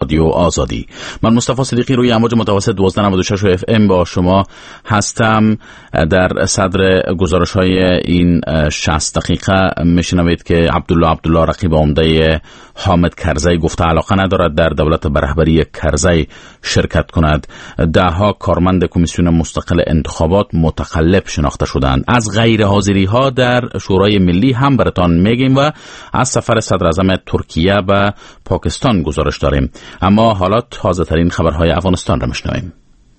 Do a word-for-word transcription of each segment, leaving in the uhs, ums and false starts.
رادیو آزادی. من مصطفی صدیقی روی امواج متوسط دوازده نود و شش اف ام با شما هستم. در صدر گزارش های این شصت دقیقه میشنوید که عبدالله عبدالله رقیب عمده حامد کرزی گفته علاقه ندارد در دولت برهبری کرزی شرکت کند. دهها کارمند کمیسیون مستقل انتخابات متقلب شناخته شدند. از غیر حاضری ها در شورای ملی هم براتان میگیم و از سفر صدر اعظم ترکیه به پاکستان گزارش داریم. اما حالا تازه ترین خبرهای افغانستان را میشنویم.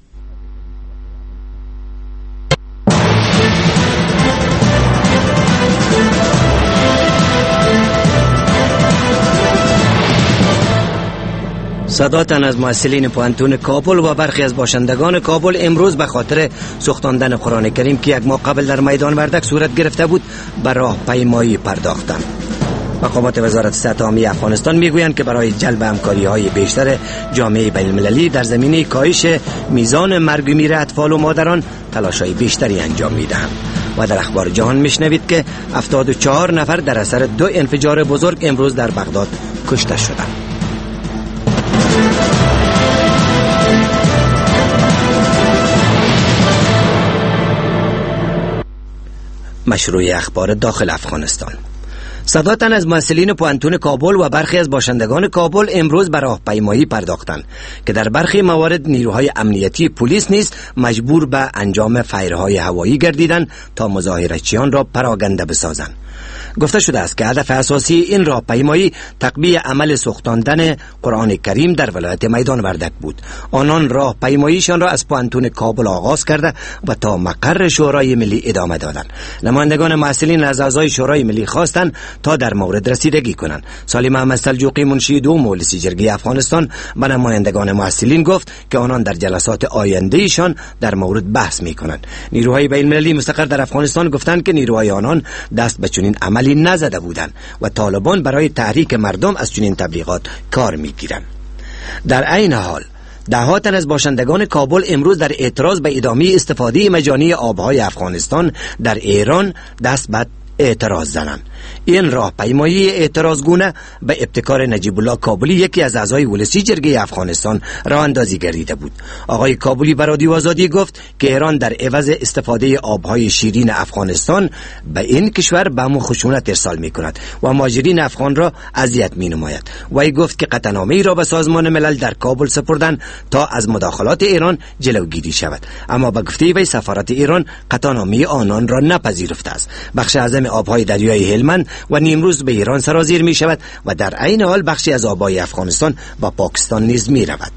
صداتن از مسئولین پوانتون کابل و برخی از باشندگان کابل امروز به خاطر سوختاندن قرآن کریم که یک ماه قبل در میدان وردک صورت گرفته بود به راهپیمایی پرداختند. مقامات وزارت صحت عامه افغانستان میگویند که برای جلب همکاری‌های بیشتر جامعه بین‌المللی در زمینه کاهش میزان مرگ و میر اطفال و مادران تلاش‌های بیشتری انجام میدهند. و در اخبار جهان میشنوید که هفتاد و چهار نفر در اثر دو انفجار بزرگ امروز در بغداد کشته شدند. مشروع اخبار داخل افغانستان. صداتن از مسئولین پوانتون کابل و برخی از باشندگان کابل امروز به راهپیمایی پرداختند که در برخی موارد نیروهای امنیتی پلیس نیز مجبور به انجام فیرهای هوایی گردیدند تا مظاهره‌چیان را پراگنده بسازند. گفته شده است که هدف اساسی این راهپیمایی تقویه عمل سوختاندن قرآن کریم در ولایت میدان وردک بود. آنان راهپیماییشان را از پوانتون کابل آغاز کرده و تا مقر شورای ملی ادامه دادند. نمایندگان مسئولین از اعضای شورای ملی خواستند تا در مورد رسیدگی کنند. سالم احمد سلجوقی منشی دوم مجلس جرگه افغانستان به نمایندگان مسئولین گفت که آنان در جلسات آینده ایشان در مورد بحث می‌کنند. نیروهای بین‌المللی مستقر در افغانستان گفتند که نیروهای آنان دست به چنین عملی نزده بودند و طالبان برای تحریک مردم از چنین تبلیغات کار می‌گیرند. در عین حال ده تن از باشندگان کابل امروز در اعتراض به ادامه استفاده مجانی آبهای افغانستان در ایران دست به اعتراض زنند. این راهپیمایی اعتراضگونه به ابتکار نجیب الله کابلی یکی از اعضای ولسی جرگه افغانستان راه اندازی گردیده بود. آقای کابلی به رادیو آزادی گفت که ایران در عوض استفاده آبهای شیرین افغانستان به این کشور بم و خشونت ارسال می کند و مهاجرین افغان را اذیت می نماید. وی گفت که قطعنامه‌ای را به سازمان ملل در کابل سپردن تا از مداخلات ایران جلوگیری شود، اما به گفته وی سفارت ایران قطعنامه آنان را نپذیرفته است. بخش اعظم آبهای دریای هلمند و نیمروز به ایران سرازیر می شود و در عین حال بخشی از آبهای افغانستان با پاکستان نیز می رود.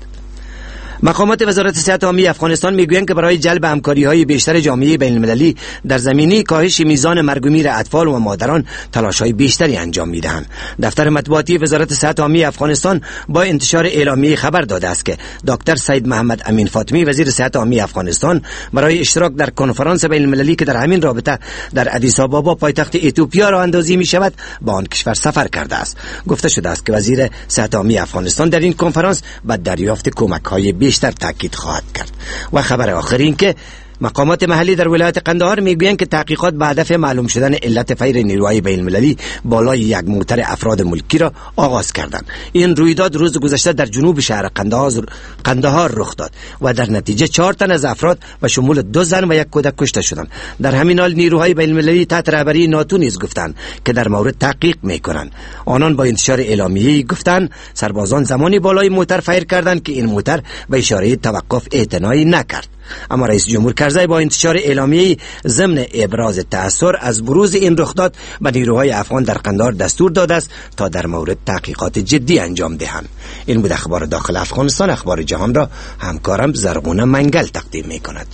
مقامات وزارت صحت عامه افغانستان میگویند که برای جلب همکاری‌های بیشتر جامعه بین‌المللی در زمینه کاهش میزان مرگ و میر اطفال و مادران تلاش‌های بیشتری انجام می‌دهند. دفتر مطبوعاتی وزارت صحت عامه افغانستان با انتشار اعلامیه خبر داده است که دکتر سید محمد امین فاطمی وزیر صحت عامه افغانستان برای اشتراک در کنفرانس بین‌المللی که در همین رابطه در ادیس آبابا پایتخت اتیوپیا راه اندازی می‌شود به آن کشور سفر کرده است. گفته شده است که وزیر صحت عامه افغانستان در این کنفرانس به دریافت کمک‌های بیشتر تاکید خواهد کرد. و خبر آخر این که مقامات محلی در ولایت قندهار میگویند که تحقیقات به هدف معلوم شدن علت فیر نیروهای بین‌المللی بالای یک موتر افراد ملکی را آغاز کردند. این رویداد روز گذشته در جنوب شهر قندهار قندهار رخ داد و در نتیجه چهار تن از افراد به شمول دو زن و یک کودک کشته شدند. در همین حال نیروهای بین‌المللی تحت رهبری ناتو نیز گفتند که در مورد تحقیق میکنند. آنان با انتشار اعلامیه‌ای گفتند سربازان زمانی بالای موتر فیر کردند که این موتر به اشاره توقف اعتنایی نکرد. اما رئیس جمهور کرزی با انتشار اعلامیه‌ای ضمن ابراز تأثیر از بروز این رخداد به نیروهای افغان در قندهار دستور داده است تا در مورد تحقیقات جدی انجام دهند. این بود اخبار داخل افغانستان. اخبار جهان را همکارم زرغونه منگل تقدیم می‌کند.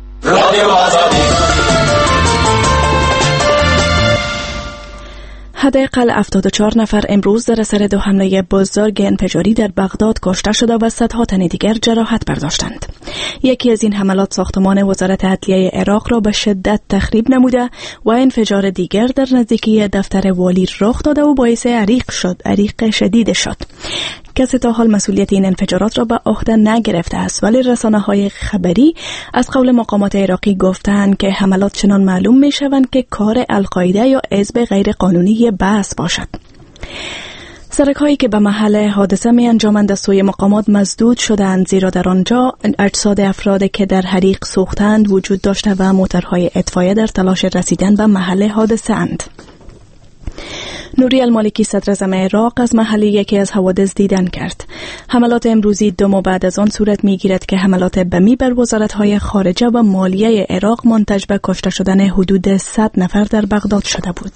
حداقل هفتاد و چهار نفر امروز در اثر دو حمله بزرگ انفجاری در بغداد کشته شده و صدها تن دیگر جراحت برداشتند. یکی از این حملات ساختمان وزارت عدلیه عراق را به شدت تخریب نموده و انفجار دیگر در نزدیکی دفتر والی رخ داده و باعث عریق شد، عریق شدید شد. کسی تا حال مسئولیت این انفجارات را به عهده نگرفته است، ولی رسانه‌های خبری از قول مقامات عراقی گفتند که حملات چنان معلوم می‌شوند که کار القاعده یا حزب غیر قانونی بعث باشد. سرک‌هایی که به محل حادثه می انجامند از سوی مقامات مزدود شدند، زیرا در آنجا اجساد افرادی که در حریق سوختند وجود داشته و موتورهای اطفایه در تلاش رسیدن به محل حادثه اند. نوری المالکی صدراعظم عراق از محل یکی از حوادث دیدن کرد. حملات امروزی دو ماه بعد از آن صورت می‌گیرد که حملات بمی بر وزارت‌های خارجه و مالیه عراق منتج به کشته شدن حدود صد نفر در بغداد شده بود.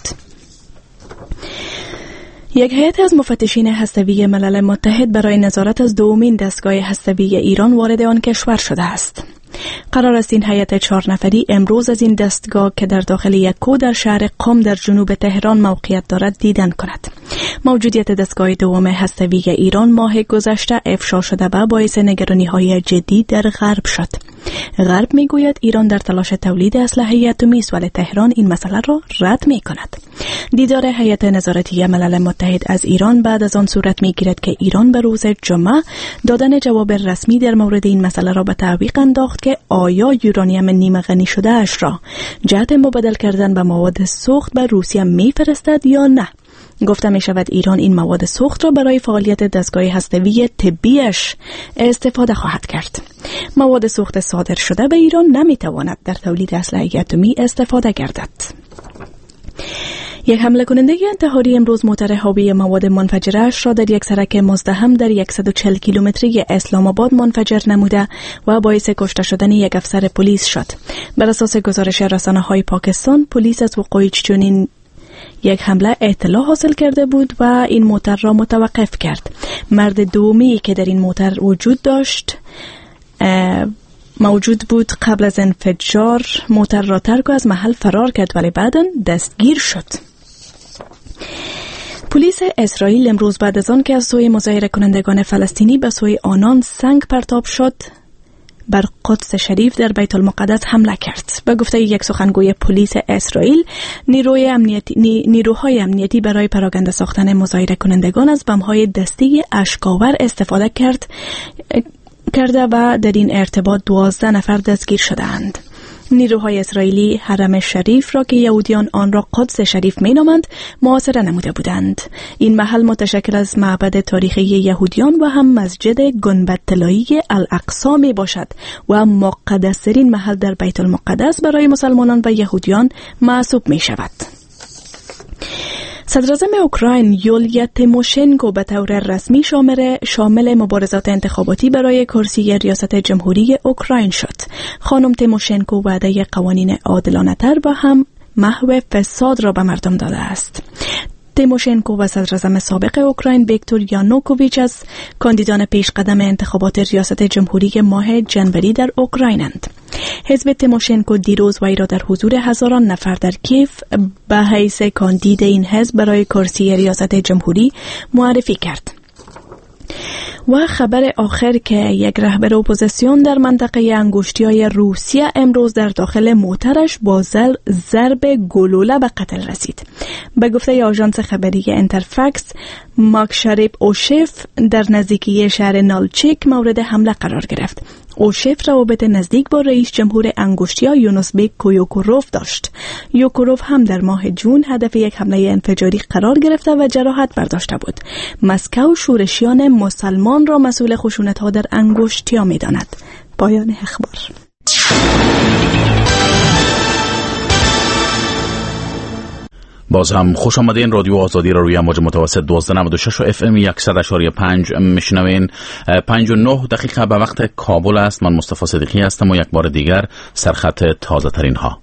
یک هیئت از مفتشین هسته‌ای ملل متحد برای نظارت از دومین دستگاه هسته‌ای ایران وارد آن کشور شده است. قرار است این هیئت چهار نفری امروز از این دستگاه که در داخل یک کو در شهر قم در جنوب تهران موقعیت دارد دیدن کند. موجودیت دستگاه دوم هسته‌ای ایران ماه گذشته افشا شده و باعث نگرانی‌های جدی در غرب شد. غرب میگوید ایران در تلاش تولید اسلحه اتمی است، ولی تهران این مسئله را رد می‌کند. دیدار هیئت نظارتی ملل متحد از ایران بعد از آن صورت می‌گیرد که ایران به روز جمعه دادن جواب رسمی در مورد این مسئله را به تعویق انداخت که آیا یورانیم نیمه غنی شده اش را جهت مبادل کردن به مواد سوخت به روسیه می‌فرستد یا نه. گفته می شود ایران این مواد سوخت را برای فعالیت دستگاه هسته‌ای طبیش استفاده خواهد کرد. مواد سوخت صادر شده به ایران نمی تواند در تولید اسلحه اتمی استفاده گردد. یک حمله کننده انتحاری امروز موتر حاوی مواد منفجره‌اش را در یک سرک مزدحم در صد و چهل کیلومتری اسلام آباد منفجر نموده و باعث کشته شدن یک افسر پلیس شد. بر اساس گزارش رسانه‌های پاکستان، پلیس از وقوع چنین یک حمله اطلاع حاصل کرده بود و این موتر را متوقف کرد. مرد دومی که در این موتر وجود داشت موجود بود قبل از انفجار موتر را ترک و از محل فرار کرد، ولی بعداً دستگیر شد. پلیس اسرائیل امروز بعد از آن که از سوی مظاهره کنندگان فلسطینی به سوی آنان سنگ پرتاب شد بر قدس شریف در بیت المقدس حمله کرد. به گفته یک سخنگوی پلیس اسرائیل، نیروی امنیتی نی، نیروهای امنیتی برای پراکنده ساختن مظاهره کنندگان از بم‌های دستی اشک‌آور استفاده کرد کرده و در این ارتباط دوازده نفر دستگیر شدند. نیروهای اسرائیلی حرم شریف را که یهودیان آن را قدس شریف می‌نامند محاصره نموده بودند. این محل متشکل از معبد تاریخی یهودیان و هم مسجد گنبد طلایی الاقصی می باشد و مقدس‌ترین محل در بیت المقدس برای مسلمانان و یهودیان محسوب می شود. صدراعظم اوکراین یولیا تیموشنکو به طور رسمی شامل شامل مبارزات انتخاباتی برای کرسی ریاست جمهوری اوکراین شد. خانم تیموشنکو وعده قوانین عادلانه‌تر و هم محو فساد را به مردم داده است. تیموشنکو و صدراعظم سابق اوکراین ویکتور یانوکوویچ از کاندیدان پیشقدم انتخابات ریاست جمهوری ماه جنوری در اوکراینند. حزب تیموشنکو دیروز وی را در حضور هزاران نفر در کیف به حیث کاندید این حزب برای کرسی ریاست جمهوری معرفی کرد. و خبر آخر که یک رهبر اپوزیسیون در منطقه انگشتی‌های روسیه امروز در داخل موترش با ضرب گلوله به قتل رسید. به گفته آژانس خبری انترفکس، ماکشاریپ اوشیف در نزدیکی شهر نالچیک مورد حمله قرار گرفت. اوشیف روابط نزدیک با رئیس جمهور انگشتیا یونوسبیک کویوکوروف داشت. یوکوروف هم در ماه جون هدف یک حمله انفجاری قرار گرفته و جراحت برداشته بود. مسکو شورشیان مسلمان را مسئول خشونت‌ها در انگشتیا می‌داند. پایان اخبار. باز هم خوش آمدین. رادیو آزادی را روی امواج متوسط دوازده و نود و شش و اف ام صد و پنج میشنوین. پنج و نه دقیقه به وقت کابل است. من مصطفی صدیقی هستم و یک بار دیگر سرخط تازه ترین ها.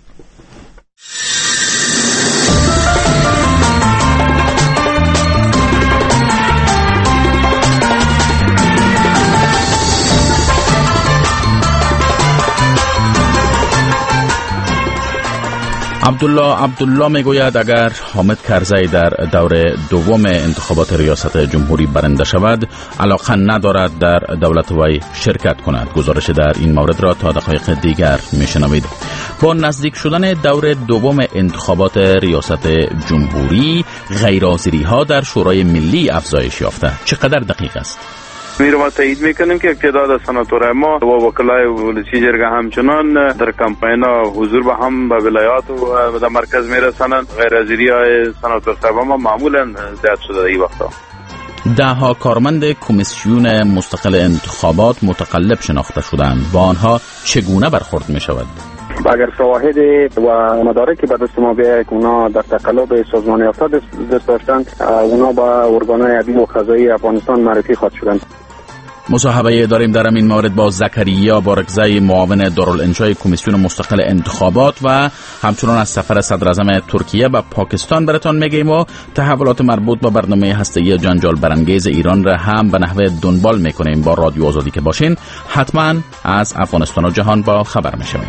عبدالله عبدالله میگوید اگر حامد کرزی در دور دوم انتخابات ریاست جمهوری برنده شود علاقه ندارد در دولت وی شرکت کند. گزارش در این مورد را تا دقایق دیگر میشنوید. با نزدیک شدن دور دوم انتخابات ریاست جمهوری غیرحاضری ها در شورای ملی افزایش یافته. چقدر دقیق است؟ میره ما تایید میکنیم که تعداد از سناتورای ما و وکلای ولسی جرگه همچنان در کمپین حضور به هم به ولایات و در مرکز میرسنند. غیر حاضری های سناتور صاحب ما معمولا زیاد شده این وقتا. ده ها کارمند کمیسیون مستقل انتخابات متقلب شناخته شدند. با آنها چگونه برخورد می شود؟ اگر شواهد و مدارکی به دست ما بیاید که اونا در تقلب سازمان یافته دست داشتند، اونا با ارگانهای عدلی و قضایی افغانستان معرفی خواهد شدند. مصاحبه داریم در این مورد با زکریا بارکزی، معاون دارالانشای کمیسیون مستقل انتخابات و همچنان از سفر صدر اعظم ترکیه به پاکستان براتان میگیم و تحولات مربوط به برنامه هسته‌ای جنجال برانگیز ایران را هم به نحوه دنبال میکنیم. با رادیو آزادی که باشین حتما از افغانستان و جهان با خبر میشویم.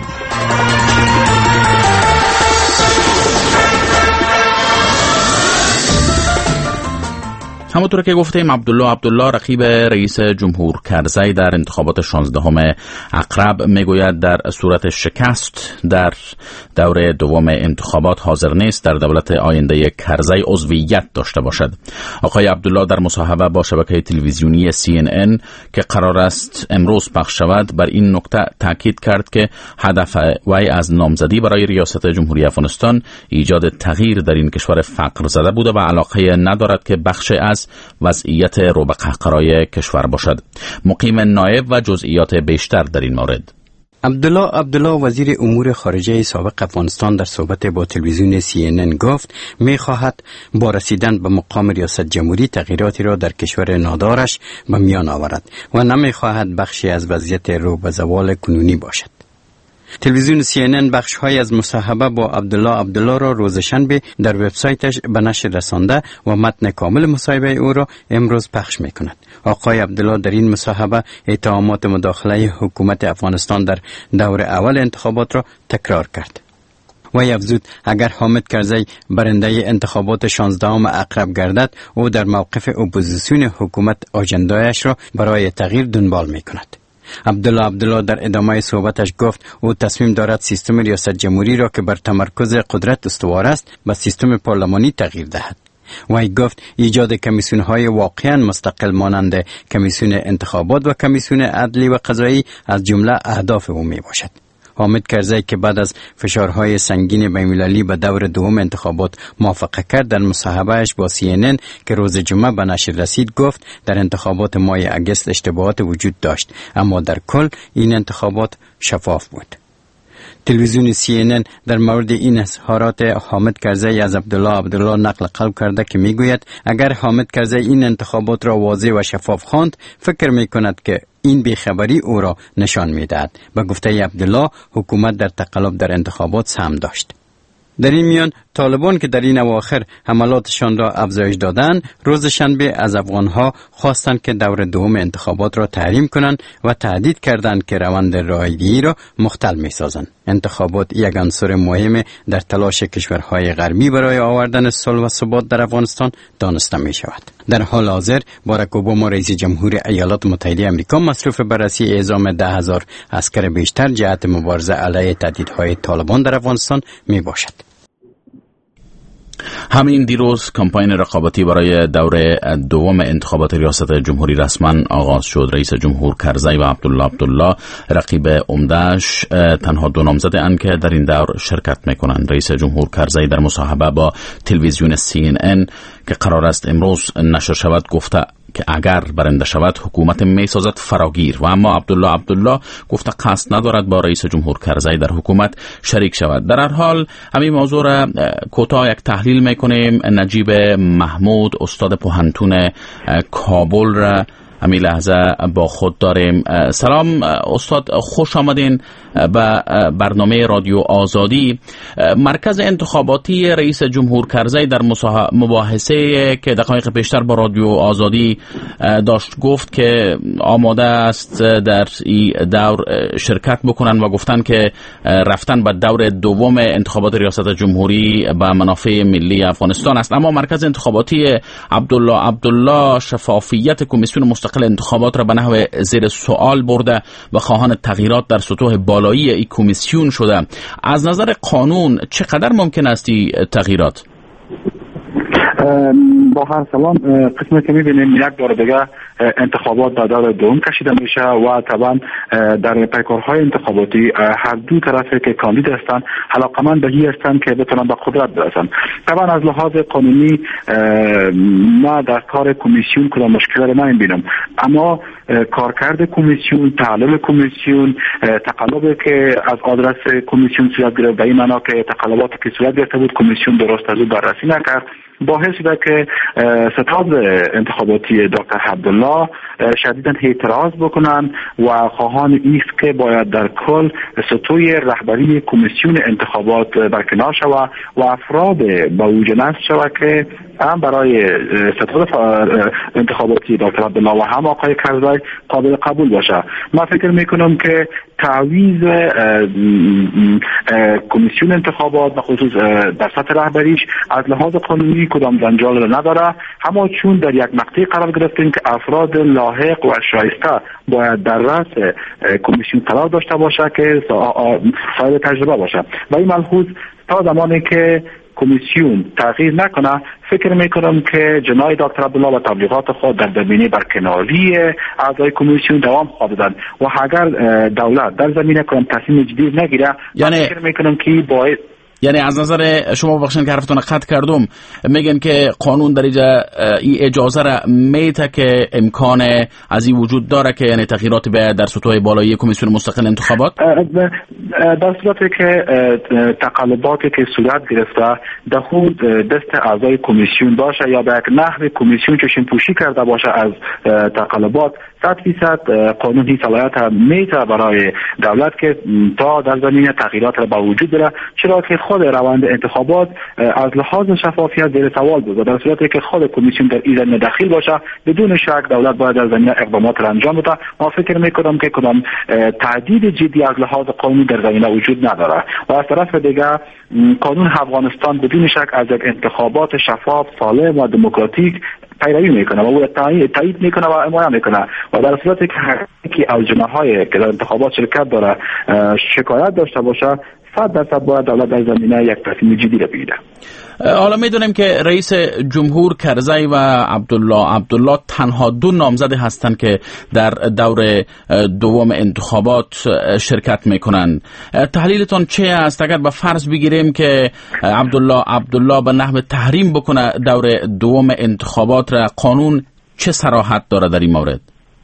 همونطور که گفتیم عبدالله عبدالله رقیب رئیس جمهور کرزی در انتخابات شانزدهم عقرب میگوید در صورت شکست در دور دوم انتخابات حاضر نیست در دولت آینده کرزی عضویت داشته باشد. آقای عبدالله در مصاحبه با شبکه تلویزیونی سی ان ان که قرار است امروز پخش شود بر این نکته تاکید کرد که هدف وی از نامزدی برای ریاست جمهوری افغانستان ایجاد تغییر در این کشور فقر زده بوده و علاقه ندارد که بخش از وضعیت رو به قهقرای کشور باشد. مقیم نایب و جزئیات بیشتر در این مورد. عبدالله عبدالله وزیر امور خارجه سابق افغانستان در صحبت با تلویزیون سی ان ان گفت می خواهد با رسیدن به مقام ریاست جمهوری تغییراتی را در کشور نادارش به میان آورد و نمی خواهد بخشی از وضعیت رو به زوال کنونی باشد. تلویزیون سی ان ان بخش های از مصاحبه با عبدالله عبدالله را روز شنبه در وبسایتش به نشر رسانده و متن کامل مصاحبه او را امروز پخش می کند. آقای عبدالله در این مصاحبه اتهامات مداخله حکومت افغانستان در دور اول انتخابات را تکرار کرد. وی افزود اگر حامد کرزی برنده انتخابات شانزدهم عقرب گردد او در موقف اپوزیسیون حکومت آجندایش را برای تغییر دنبال می کند. عبدالله عبدالله در ادامه صحبتش گفت او تصمیم دارد سیستم ریاست جمهوری را که بر تمرکز قدرت استوار است به سیستم پارلمانی تغییر دهد. وی گفت ایجاد کمیسیون های واقعا مستقل مانند کمیسیون انتخابات و کمیسیون عدلی و قضایی از جمله اهداف او می باشد. حامد کرزی که بعد از فشارهای سنگین بین‌المللی به دور دوم انتخابات موافقت کرد در مصاحبهش با سی ان ان که روز جمعه به نشر رسید گفت در انتخابات ماه اگست اشتباهات وجود داشت اما در کل این انتخابات شفاف بود. تلویزیون سی ان ان در مورد این اظهارات حامد کرزی از عبدالله عبدالله نقل قول کرده که میگوید اگر حامد کرزی این انتخابات را واضح و شفاف خواند فکر میکند که این بیخبری او را نشان میدهد. به گفته عبدالله حکومت در تقلب در انتخابات سهم داشت. در این میان طالبان که در این اواخر حملاتشان را افزایش دادند روز شنبه از افغانها خواستند که دور دوم انتخابات را تحریم کنند و تهدید کردند که روند رایگیری را مختل می‌سازند. انتخابات یک عنصر مهم در تلاش کشورهای غربی برای آوردن صلح و ثبات در افغانستان دانسته می شود. در حال حاضر باراک اوباما رئیس جمهور ایالات متحده آمریکا مصروف بررسی اعزام ده هزار عسکر بیشتر جهت مبارزه علیه تهدیدهای طالبان در افغانستان می باشد. همین دیروز کمپاین رقابتی برای دور دوم انتخابات ریاست جمهوری رسما آغاز شد. رئیس جمهور کرزی و عبدالله عبدالله رقیب عمده‌اش تنها دو نامزد اند که در این دور شرکت میکنند. رئیس جمهور کرزی در مصاحبه با تلویزیون سی ان ان که قرار است امروز نشر شود گفته که اگر برنده شود حکومت می سازد فراگیر و اما عبدالله عبدالله گفته قصد ندارد با رئیس جمهور کرزی در حکومت شریک شود. در هر حال همین موضوع را کوتاه یک تحلیل میکنیم. نجیب محمود استاد پوهنتون کابل را همین لحظه با خود داریم. سلام استاد، خوش آمدین به برنامه رادیو آزادی. مرکز انتخاباتی رئیس جمهور کرزی در مباحثه که دقایق پیشتر با رادیو آزادی داشت گفت که آماده است در این دور شرکت بکنن و گفتن که رفتن به دور دوم انتخابات ریاست جمهوری به منافع ملی افغانستان است. اما مرکز انتخاباتی عبدالله عبدالله شفافیت کمیسیون مستقل انتخابات را به نحو زیر سوال برده و خواهان تغییرات در سطوح بالایی این کمیسیون شده. از نظر قانون چقدر ممکن است این تغییرات؟ با هر سلام قسمی که میبینیم یک بار دیگه انتخابات در دور دوم کشیده میشه و طبعا در پیکارهای انتخاباتی هر دو طرفی که کاندید هستند علاقمند به این هستند که بتونن به قدرت برسن. طبعا از لحاظ قانونی ما در کار کمیسیون کدام مشکل رو نمیبینم، اما کارکرد کمیسیون، تحلیل کمیسیون، تقلبی که از آدرس کمیسیون صورت گرفت به این معنا که تقلباتی که صورت گرفته بود کمیسیون درست از او بررسی نکرد، باعث شده که ستاد انتخاباتی دکتر عبدالله شدیداً اعتراض بکنن و خواهان ایست که باید در کل سطوح رهبری کمیسیون انتخابات برکنار شود و افراد به اوج نصب شود که هم برای ستاد انتخاباتی دکتر عبدالله و هم آقای کرزی قابل قبول باشه. من فکر میکنم که تعویض کمیسیون انتخابات به خصوص در سطح رهبریش از لحاظ قانونی کدام جنجال نداره، اما چون در یک مقطع قرار گرفتیم که افراد لاحق و شایسته باید در رأس کمیسیون قرار داشته باشه که صاحب تجربه باشه و این ملحوظ تا زمانی که کمیسیون تغییر نکنه فکر میکنم که جنای دکتر عبدالله و تبلیغات خود در زمینه برکناری اعضای کمیسیون دوام خواهد داد و اگر دولت در زمینه کنم تصمیم جدید نگیره یعنی فکر میکنم که باید یعنی از نظر شما بخشن که حرفتون قطع کردم میگن که قانون در اینجا این اجازه را میته که امکان از این وجود داره که یعنی تغییرات به در سطوح بالایی کمیسیون مستقل انتخابات در صورتی که تقلباتی که صورت گرفته در خود دست اعضای کمیسیون باشه یا به یک نحو کمیسیون چشم پوشی کرده باشه از تقلبات صد فیصد قانون این صلاحیت میته برای دولت که تا در زمینه تغییرات را به وجود بره، چرا که خود روند انتخابات از لحاظ شفافیت زیر سوال بود. در صورتی که خود کمیسیون در این زمینه دخیل باشه بدون شک دولت باید در زمینه اقدامات را انجام بده. ما فکر میکنم که کدام تهدید جدی از لحاظ قانونی در زمینه وجود نداره و از طرف دیگه قانون افغانستان بدون شک از یک انتخابات شفاف، سالم و دموکراتیک پیروی میکنه و او تایید میکنه و حمایت میکنه و در صورتی که هر یکی از جناح‌های که در انتخابات شرکت داره شکایت داشته باشه صد درصد باید دولت در زمینه یک تصمیم جدی را بگیره. حالا میدونیم که رئیس جمهور کرزی و عبدالله عبدالله تنها دو نامزد هستند که در دور دوم انتخابات شرکت میکنن. تحلیلتون چه است اگر به فرض بگیریم که عبدالله عبدالله به نحو تحریم بکنه دور دوم انتخابات را، قانون چه صراحت داره در این مورد؟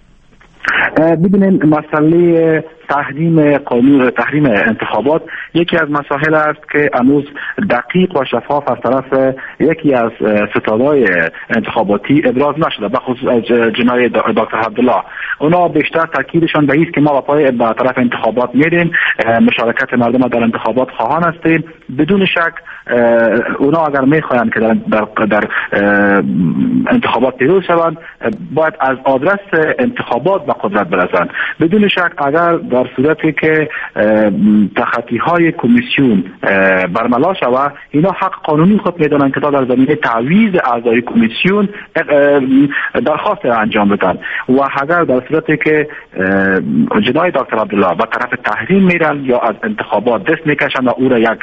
ببینید مسئله تحریم قانون تحریم انتخابات یکی از مسائل است که هنوز دقیق و شفاف از طرف یکی از ستادهای انتخاباتی ابراز نشده، به خصوص جنای دکتر عبدالله. اونا بیشتر تاکیدشان به است که ما با پای به طرف انتخابات میریم، مشارکت مردم در انتخابات خواهان هستیم. بدون شک اونا اگر میخواهند که در, در, در انتخابات پیروز شوند باید از آدرس انتخابات به قدرت برسند. بدون شک اگر در صورتی که تخطی های کمیسیون برملا شود اینا حق قانونی خود میدانند که تا در زمینه تعویض اعضای کمیسیون درخواست انجام بدن و اگر در صورتی که جنای دکتر عبدالله به طرف تحریم میرن یا از انتخابات دست میکشن و او را یک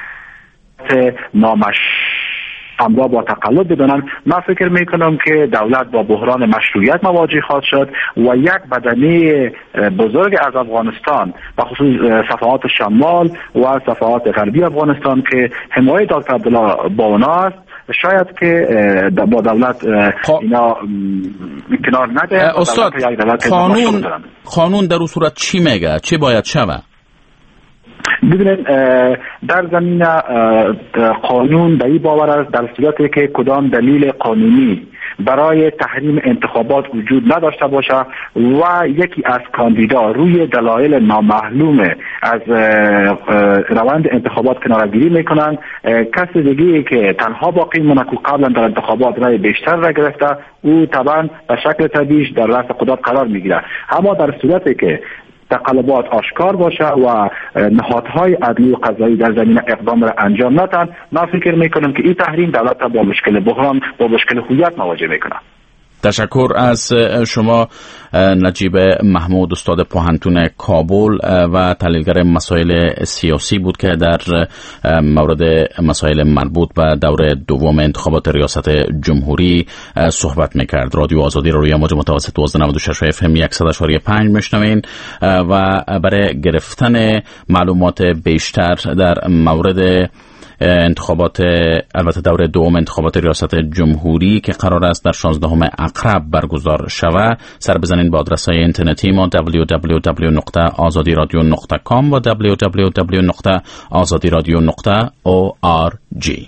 نامش همراه با تقلب بدانند، من فکر میکنم که دولت با بحران مشروعیت مواجه خواهد شد و یک بدنه بزرگ از افغانستان و خصوص صفحات شمال و صفحات غربی افغانستان که حمایت دکتر عبدالله با اونا است شاید که با دولت اینا کنار نده. استاد قانون قانون در اون صورت چی میگه؟ چی باید شود؟ ببینید در زمینه قانون به این باور است در صورتی که کدام دلیل قانونی برای تحریم انتخابات وجود نداشته باشه و یکی از کاندیدا روی دلایل نامعلوم از روند انتخابات کناره‌گیری میکنن، کسی دیگه که تنها باقی مونه که قبلا در انتخابات رای بیشتر را گرفته او طبعا به شکل طبیعی در رأس قدرت قرار میگیره. اما در صورتی که تقلبات آشکار باشه و نهادهای عدلی و قضایی در زمینه اقدام را انجام ندن، من فکر میکنم که این تحریم دولت با مشکل بحران با مشکل هویت مواجه میکنه. تشکر از شما نجیب محمود، استاد پوهنتون کابل و تحلیلگر مسائل سیاسی بود که در مورد مسائل مربوط به دور دوم انتخابات ریاست جمهوری صحبت میکرد. رادیو آزادی رو روی امواج متوسط دوازده نود و شش اف ام صد و شش و پنج میشنوین و برای گرفتن معلومات بیشتر در مورد انتخابات، البته دور دوم انتخابات ریاست جمهوری که قرار است در شانزدهم اکتبر برگزار شود، سر بزنین با آدرس های اینترنتی ما دبلیو دبلیو دبلیو دات آزادی رادیو دات کام و دبلیو دبلیو دبلیو دات آزادی رادیو دات او آر جی.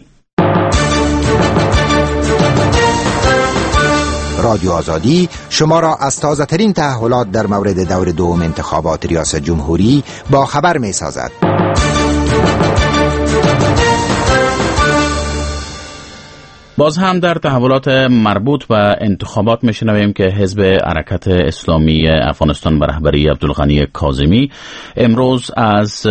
رادیو آزادی شما را از تازه ترین تحولات در مورد دور دوم انتخابات ریاست جمهوری با خبر می سازد. باز هم در تحولات مربوط به انتخابات میشنویم که حزب حرکت اسلامی افغانستان به رهبری عبدالغنی کاظمی امروز از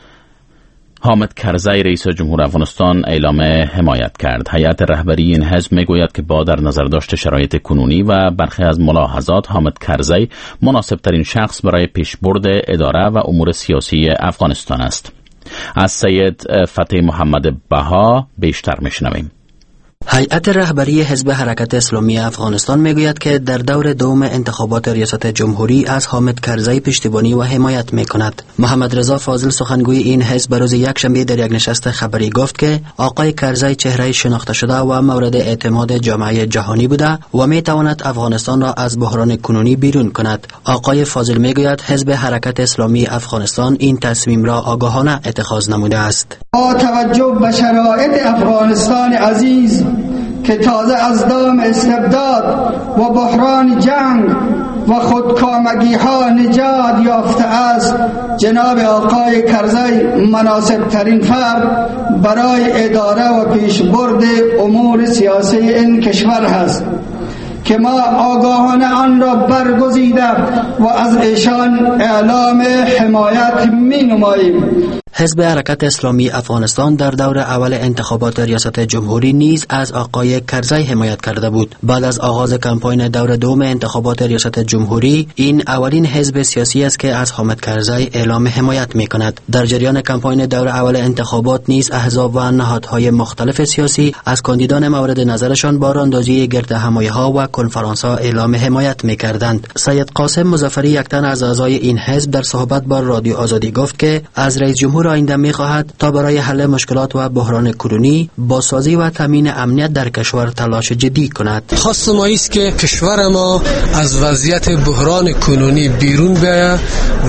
حامد کرزی رئیس جمهور افغانستان اعلام حمایت کرد. هیئت رهبری این حزب میگوید که با در نظر داشت شرایط کنونی و برخی از ملاحظات، حامد کرزی مناسب ترین شخص برای پیشبرد اداره و امور سیاسی افغانستان است. از سید فتح محمد بها بیشتر میشنویم. هیئت رهبری حزب حرکت اسلامی افغانستان میگوید که در دور دوم انتخابات ریاست جمهوری از حامد کرزی پشتیبانی و حمایت میکند. محمد رضا فاضل سخنگوی این حزب روز یکشنبه در یک نشست خبری گفت که آقای کرزی چهره شناخته شده و مورد اعتماد جامعه جهانی بوده و میتواند افغانستان را از بحران کنونی بیرون کند. آقای فاضل میگوید حزب حرکت اسلامی افغانستان این تصمیم را آگاهانه اتخاذ نموده است. با توجه به شرایط افغانستان عزیز که تازه از دام استبداد و بحران جنگ و خودکامگی ها نجات یافته است، جناب آقای کرزی مناسب ترین فرد برای اداره و پیشبرد امور سیاسی این کشور است که ما آگاهانه آن را برگزیده و از ایشان اعلام حمایت می نماییم. حزب حرکت اسلامی افغانستان در دور اول انتخابات ریاست جمهوری نیز از آقای کرزی حمایت کرده بود. بعد از آغاز کمپاین دور دوم انتخابات ریاست جمهوری، این اولین حزب سیاسی است که از حامد کرزی اعلام حمایت می کند. در جریان کمپاین دور اول انتخابات نیز احزاب و نهادهای مختلف سیاسی از کاندیدان مورد نظرشان با راندازی گردهمایی‌ها و کنفرانس‌ها اعلام حمایت می کردند. سید قاسم مظفری، یک تن از اعضای این حزب، در صحبت با رادیو آزادی گفت که از رئیس جمهور آینده می خواهد تا برای حل مشکلات و بحران کنونی بازسازی و تامین امنیت در کشور تلاش جدی کند. خواست ما است که کشور ما از وضعیت بحران کنونی بیرون بیاید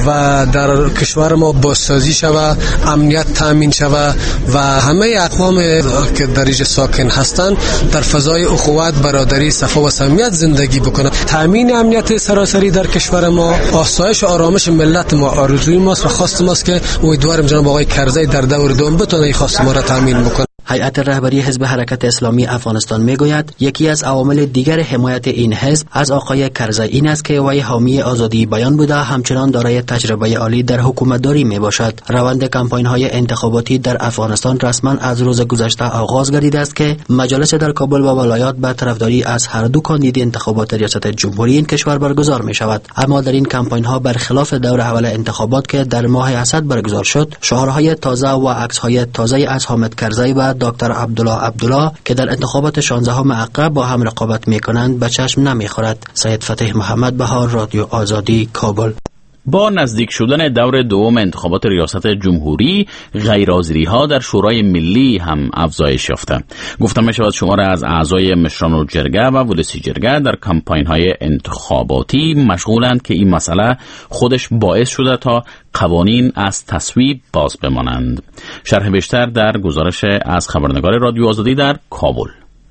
و در کشور ما بازسازی شود، امنیت تامین شود و همه اقوام که در اینجا ساکن هستند در فضای اخوت، برادری، صفا و صمیمیت زندگی بکنند. تامین امنیت سراسری در کشور ما، آسایش و آرامش ملت ما آرزوی ماست و خواست ماست که امیدوارم جناب آقای کرزی در دور دوم بتونه این خواست ما را تامین بکنه. هیئت رهبری حزب حرکت اسلامی افغانستان میگوید یکی از عوامل دیگر حمایت این حزب از آقای کرزی این است که وی حامی آزادی بیان بوده، همچنان دارای تجربه عالی در حکومتداری میباشد. روند کمپاین های انتخاباتی در افغانستان رسما از روز گذشته آغاز گردیده است که مجالس در کابل و ولایات به طرفداری از هر دو کاندید انتخابات ریاست جمهوری این کشور برگزار می شود. اما در این کمپاین ها برخلاف دور اول انتخابات که در ماه اسد برگزار شد، شعارهای تازه و عکس‌های تازه از حامد کرزی و دکتر عبدالله عبدالله که در انتخابات شانزدهم اکتبر با هم رقابت می‌کنند به چشم نمی‌خورد. سید فتح محمد بهار، رادیو آزادی، کابل. با نزدیک شدن دور دوم انتخابات ریاست جمهوری، غیرحاضری‌ها در شورای ملی هم افزایش یافته. گفتم می شود شمار از اعضای مشران جرگه و ولسی جرگه در کمپاین‌های انتخاباتی مشغولند که این مسئله خودش باعث شده تا قوانین از تصویب باز بمانند. شرح بیشتر در گزارش از خبرنگار رادیو آزادی در کابل.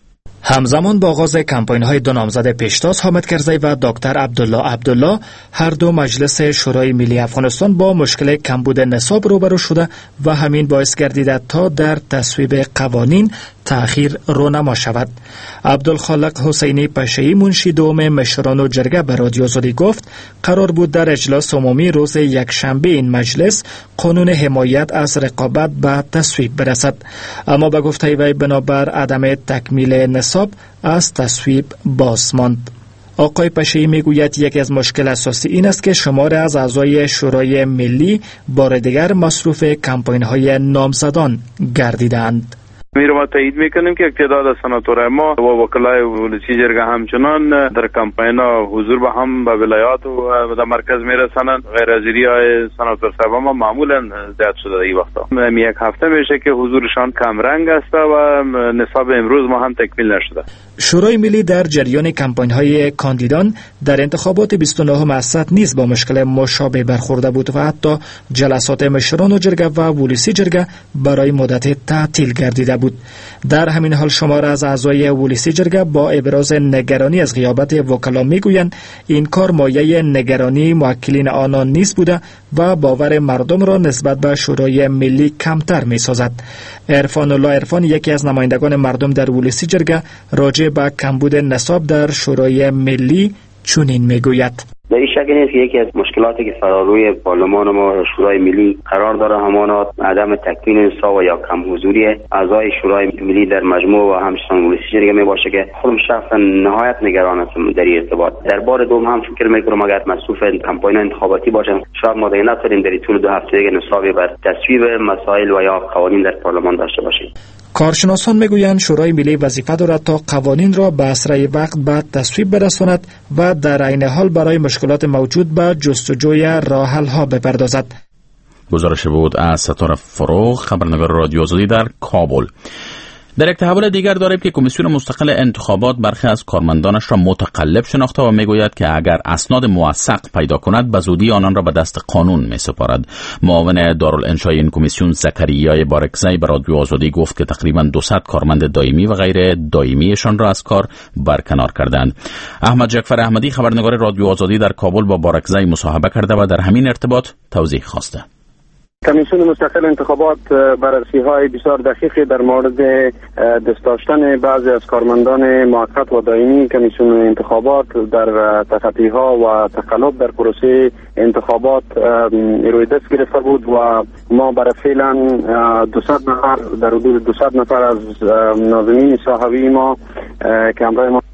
همزمان با آغاز کمپاین‌های دو نامزد پیشتاز حامد کرزی و دکتر عبدالله عبدالله، هر دو مجلس شورای ملی افغانستان با مشکل کمبود نصاب روبرو شده و همین باعث گردیده تا در تصویب قوانین تأخیر رونما شود. عبدالخالق حسینی پشه‌ای، منشی دوم مشران و جرگه، به رادیو آزادی گفت قرار بود در اجلاس عمومی روز یکشنبه این مجلس قانون حمایت از رقابت به تصویب برسد، اما به گفته وی بنابر عدم تکمیل نصاب از تصویب باز ماند. آقای پشه‌ای میگوید یکی از مشکل اساسی این است که شمار از اعضای شورای ملی بار دیگر مصروف کمپاین‌های نامزدان گردیدند. می رو ما تایید میکنیم که تعداد از سناتورای ما و وکلای ولسی جرگه همچنان در کمپین حضور به هم به ولایات و در مرکز میرسند. غیر حاضری های سناتور صاحب ما معمولا زیاد شده این وقتا. یک هفته میشه که حضورشان کم رنگ است و نصاب امروز ما هم تکمیل نشده. شورای ملی در جریان کمپاین های کاندیدان در انتخابات بیست و نهم اسد نیز با مشکل مشابه برخورده بود و حتی جلسات مشران و جرگه و ولسی جرگه برای مدت تعطیل گردیده بود. در همین حال شمار از اعضای ولسی جرگه با ابراز نگرانی از غیابت وکلا میگویند این کار مایه نگرانی موکلین آنان نیست بوده و باور مردم را نسبت به شورای ملی کمتر میسازد. عرفان الله عرفان یکی از نمایندگان مردم در ولسی جرگه راجع به کمبود نصاب در شورای ملی چنین میگوید: در این شک نیست که یکی از مشکلاتی که فراروی پارلمان ما شورای ملی قرار داره همانا عدم تکمیل نصاب و یا کم حضوری اعضای شورای ملی در مجموع و همچنان ولسی جرگه می باشه که خودم شخصا نهایت نگران هستم در این ارتباط. در بار دوم هم فکر میکنم اگر مصروف کمپاین انتخاباتی باشم شاید ما دیگه نتونیم در طول دو هفته دیگه نصابی بر تصویب مسائل و یا قوانین در پارلمان داشته باشیم. کارشناسان میگویند شورای ملی وظیفه دارد تا قوانین را به اسرع وقت به تصویب برساند و در عین حال برای مشکلات موجود به جستجوی راه حل ها بپردازد. گزارش بود از ستاره فروغ، خبرنگار رادیو آزادی در کابل. در یک تحول دیگر داریم که کمیسیون مستقل انتخابات برخی از کارمندانش را متقلب شناخته و میگوید که اگر اسناد موثق پیدا کند به زودی آنان را به دست قانون میسپارد. معاون دارالانشای این کمیسیون زکریای بارکزی به رادیو آزادی گفت که تقریبا دویست کارمند دائمی و غیر دائمیشان را از کار برکنار کردند. احمد جعفر احمدی خبرنگار رادیو آزادی در کابل با بارکزی مصاحبه کرده و در همین ارتباط توضیح خواسته. کمیسیون مستقل انتخابات بررسی‌های بسیار دقیقی در مورد دست داشتن بعضی از کارمندان موقت و دائمی کمیسیون انتخابات در تخطی‌ها و تقلب در پروسه انتخابات روی دست گرفته بود و ما برای فعلا دویست نفر در حدود دویست نفر از ناظمین صاحبی ما که همراه ما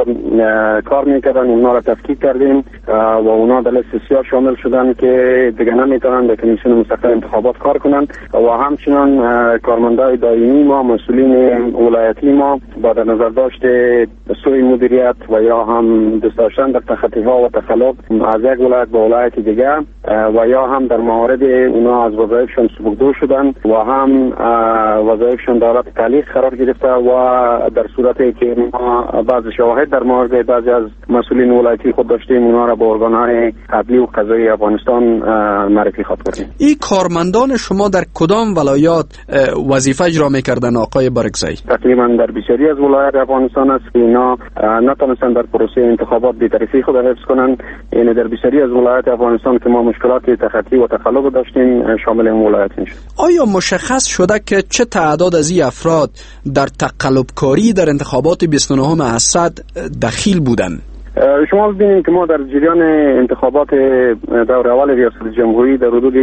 کار میکردن اونا را تفکیک کردیم و اونا در لیست سیاه شامل شدن که دیگه نمیتونن در کمیسیون مستقل انتخابات کار کنن و همچنان کارمندای دائمی ما مسئولین ولایتی ما با در نظر داشته سوی مدیریت و یا هم دست داشتن در تخطی ها و تخلف از یک ولایت به ولایت دیگه و یا هم در موارد اونا از وظایفشون سبکدو شدن و هم وظایفشون دارد تعلیق قرار گرفته و در صورتی که ما بعض شواهد در مورد بعضی از مسئولین ولایتی خود داشتیم اونا را به ارگان‌های عدلی و قضایی افغانستان معرفی خواهد کردیم. این کارمندان شما در کدام ولایات وظیفه اجرا می‌کردن آقای بارکزی؟ تقریبا در بسیاری از ولایات افغانستان است که اینا نتونستن در پروسه انتخابات بی‌طرفی خود حفظ کنن. یعنی در بسیاری از ولایات افغانستان که ما مشکلات تخطی و تقلب داشتیم شامل این ولایات میشه. آیا مشخص شده که چه تعداد از این افراد در تقلبکاری در انتخابات بیست و نهم اسد دخیل بودند؟ شما ببینید که ما در جریان انتخابات دور اول ریاست جمهوری در حدود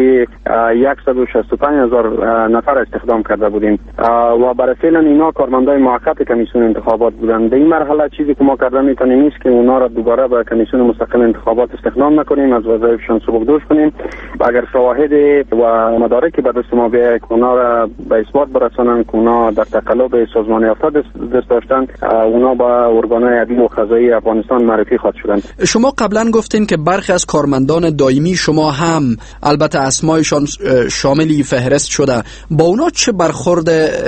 صد و شصت و پنج هزار نفر استخدام کرده بودیم و برای فعلا اینا کارمندای موقت کمیسیون انتخابات بودند. در این مرحله چیزی که ما کرده میتونیم نیست که اونا را دوباره به کمیسیون مستقل انتخابات استخدام نکنیم، از وظایفشون سبکدوش کنیم. اگر شواهد و مدارکی به دست ما بیاید که اونا را به اثبات برسانن که اونا در تقلب سازمان یافته دست داشتن، اونا با ارگان‌های عدلی و قضایی افغانستان شما قبلا گفتین که برخی از کارمندان دائمی شما هم البته اسمایشان شاملی فهرست شده، با اونا چه برخورد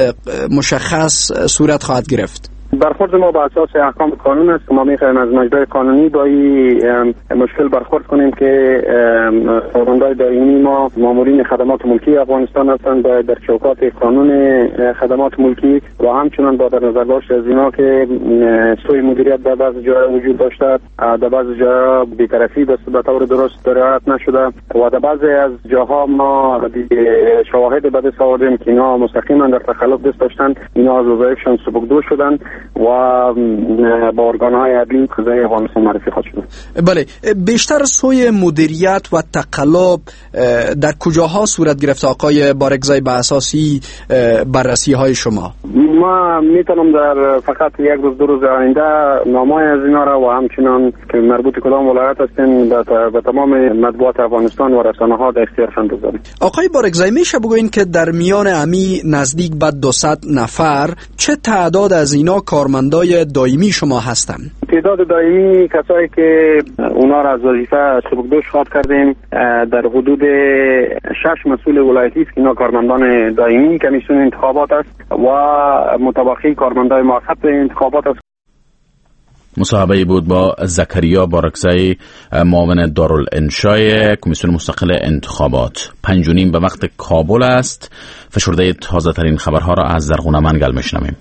مشخص صورت خواهد گرفت؟ برخورد ما با اساس احکام قانون است که ما می‌خوایم از مجرای قانونی با این مشکل برخورد کنیم که کارمندان دائمی ما مامورین خدمات ملکی افغانستان هستند، باید در چوکات قانون خدمات ملکی و همچنان با در نظر داشت از اینا که سوی مدیریت در بعض جاها وجود داشته، در بعض جاها بی‌طرفی به طور درست رعایت نشده و در بعضی از جاها ما شواهد به دست آوردیم که اینا مستقیما در تخلف دست داشتن، اینا از وظایفشان سبکدو شدن و با ارگان‌های عدلی قضایی افغانستان معرفی خواهد شد. بله، بیشتر سوی مدیریت و تقلب در کجاها صورت گرفت آقای بارگزای به اساسی بررسی های شما؟ ما میتونم در فقط یک روز دو روز آینده نامای از اینا را و همچنان که مربوط کدام ولایت هستین به تمام مطبوعات افغانستان و رسانه ها در اختیارشان بگذاریم. آقای بارگزای، میشه بگوین که در میان امی نزدیک به دویست نفر چه تعداد از اینا کارمندای دائمی شما هستند؟ تعداد دائمی کسایی که اونا را از وظیفه سبکدوش خواد کردیم در حدود شش مسئول ولایتی است که اینا کارمندان دائمی کمیسیون انتخابات است و متبقی کارمندای مؤقت انتخابات است. مصاحبه بود با زکریا بارگزای، معاون دارالانشای کمیسیون مستقل انتخابات. پنج و نیم به وقت کابل است. فشرده تازه ترین خبرها را از زرغونه منگل میشنویم.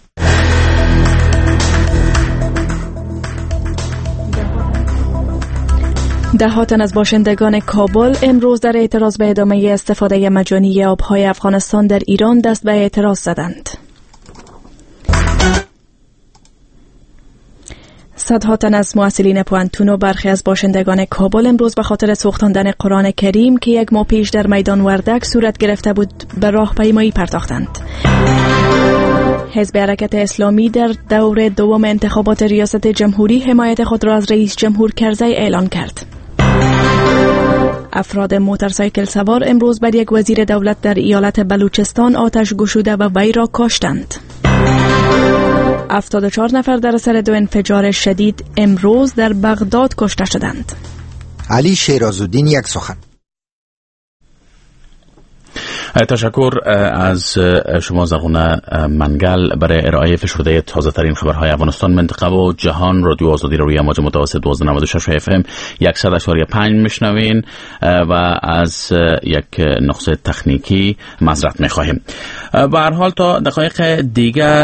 ده تن از باشندگان کابل امروز در اعتراض به ادامه استفاده مجانی آبهای افغانستان در ایران دست به اعتراض زدند. صدها تن از مسئولین پوانتون و برخی از باشندگان کابل امروز به خاطر سوختاندن قرآن کریم که یک ماه پیش در میدان وردک صورت گرفته بود به راهپیمایی پرداختند. حزب حرکت اسلامی در دور دوم انتخابات ریاست جمهوری حمایت خود را از رئیس جمهور کرزی اعلان کرد. افراد موتورسایکل سوار امروز بر یک وزیر دولت در ایالت بلوچستان آتش گشوده و وی را کشتند. هفتاد و چهار نفر در اثر دو انفجار شدید امروز در بغداد کشته شدند. علی شیرازالدین یک سخن. تشکر از شما زرغونه منگل برای ارائه فشرده تازه ترین خبرهای افغانستان، منطقه و جهان. رادیو آزادی روی امواج متوسط دویست و نود و شش اف ام صد و پنج میشنوین و از یک نقص تکنیکی معذرت میخواهیم. به هر حال تا دقایق دیگر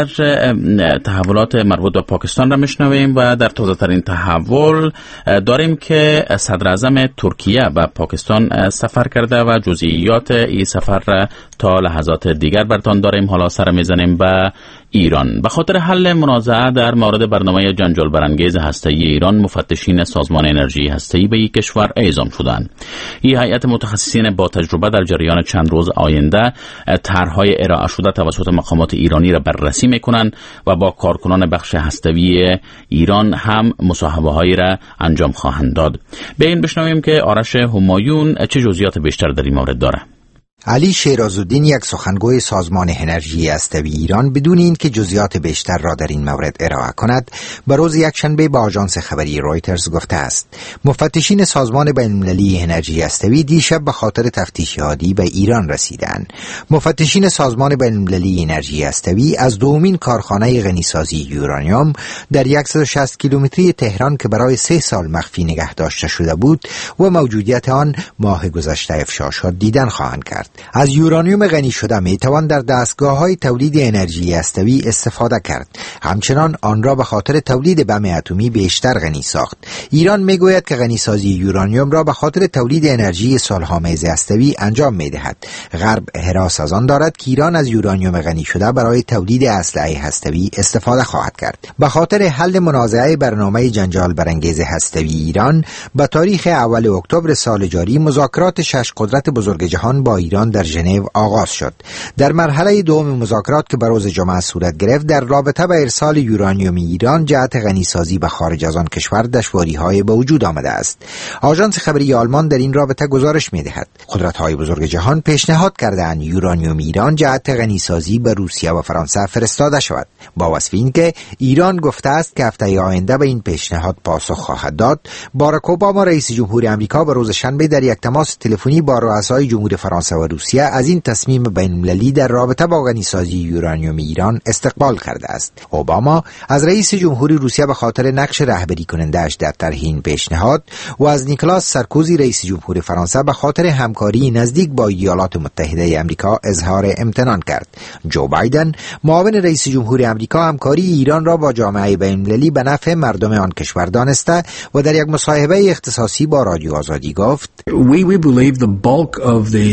تحولات مربوط به پاکستان را میشنویم و در تازه ترین تحول داریم که صدر اعظم ترکیه به پاکستان سفر کرده و جزئیات این سفر تا لحظات دیگر براتون داریم. حالا سر میزنیم به ایران. به خاطر حل منازعه در مورد برنامه جنجال برانگیز هسته‌ای ایران، مفتشین سازمان انرژی هسته‌ای به یک کشور اعزام شدند. این هیئت متخصصین با تجربه در جریان چند روز آینده طرح‌های ارائه شده توسط مقامات ایرانی را بررسی می‌کنند و با کارکنان بخش هسته‌ای ایران هم مصاحبه‌هایی را انجام خواهند داد. به این بشنویم که آرش همایون چه جزئیات بیشتر در این مورد داره. علی شیرازالدین، یک سخنگوی سازمان انرژی هسته‌ای ایران، بدون اینکه جزئیات بیشتر را در این مورد ارائه کند، به روز یکشنبه با آژانس خبری رویترز گفته است مفتشین سازمان بین‌المللی انرژی هسته‌ای دیشب به خاطر تفتیش عادی به ایران رسیدند. مفتشین سازمان بین‌المللی انرژی هسته‌ای از دومین کارخانه غنیسازی یورانیوم در صد و شصت کیلومتری تهران که برای سه سال مخفی نگه داشته شده بود و موجودیت آن ماه گذشته افشا شد دیدن خواهند کرد. از یورانیوم غنی شده می توان در دستگاه‌های تولید انرژی هسته‌ای استفاده کرد. همچنان آن را به خاطر تولید بم اتمی بیشتر غنی ساخت. ایران می گوید که غنیسازی یورانیوم را به خاطر تولید انرژی صلح‌آمیز هسته‌ای انجام می دهد. غرب هراس از آن دارد که ایران از یورانیوم غنی شده برای تولید اسلحه هسته‌ای استفاده خواهد کرد. به خاطر حل منازعه برنامه جنجال برانگیز هسته‌ای ایران، به تاریخ اول اکتبر سال جاری مذاکرات شش قدرت بزرگ جهان با ایران در ژنو آغاز شد. در مرحله دوم مذاکرات که به روز جمعه صورت گرفت، در رابطه با ارسال یورانیوم ایران جهت غنیسازی به خارج از آن کشور دشواری‌های به وجود آمده است. آژانس خبری آلمان در این رابطه گزارش می‌دهد قدرت‌های بزرگ جهان پیشنهاد کردند یورانیوم ایران جهت غنیسازی به روسیه و فرانسه فرستاده شود، با وصف اینکه ایران گفته است که هفته آینده به این پیشنهاد پاسخ خواهد داد. باراک اوباما رئیس جمهور آمریکا به روز شنبه در یک تماس تلفنی با رؤسای جمهور فرانسه و روسیه از این تصمیم بین‌المللی در رابطه با غنیسازی یورانیوم ایران استقبال کرده است. اوباما از رئیس جمهوری روسیه به خاطر نقش رهبری کننده‌اش در طرح این پیشنهاد و از نیکلاس سارکوزی رئیس جمهور فرانسه به خاطر همکاری نزدیک با ایالات متحده آمریکا اظهار امتنان کرد. جو بایدن، معاون رئیس جمهور آمریکا، همکاری ایران را با جامعه بین‌المللی به نفع مردم آن کشور دانسته و در یک مصاحبه اختصاصی با رادیو آزادی گفت: We we believe the bulk of the people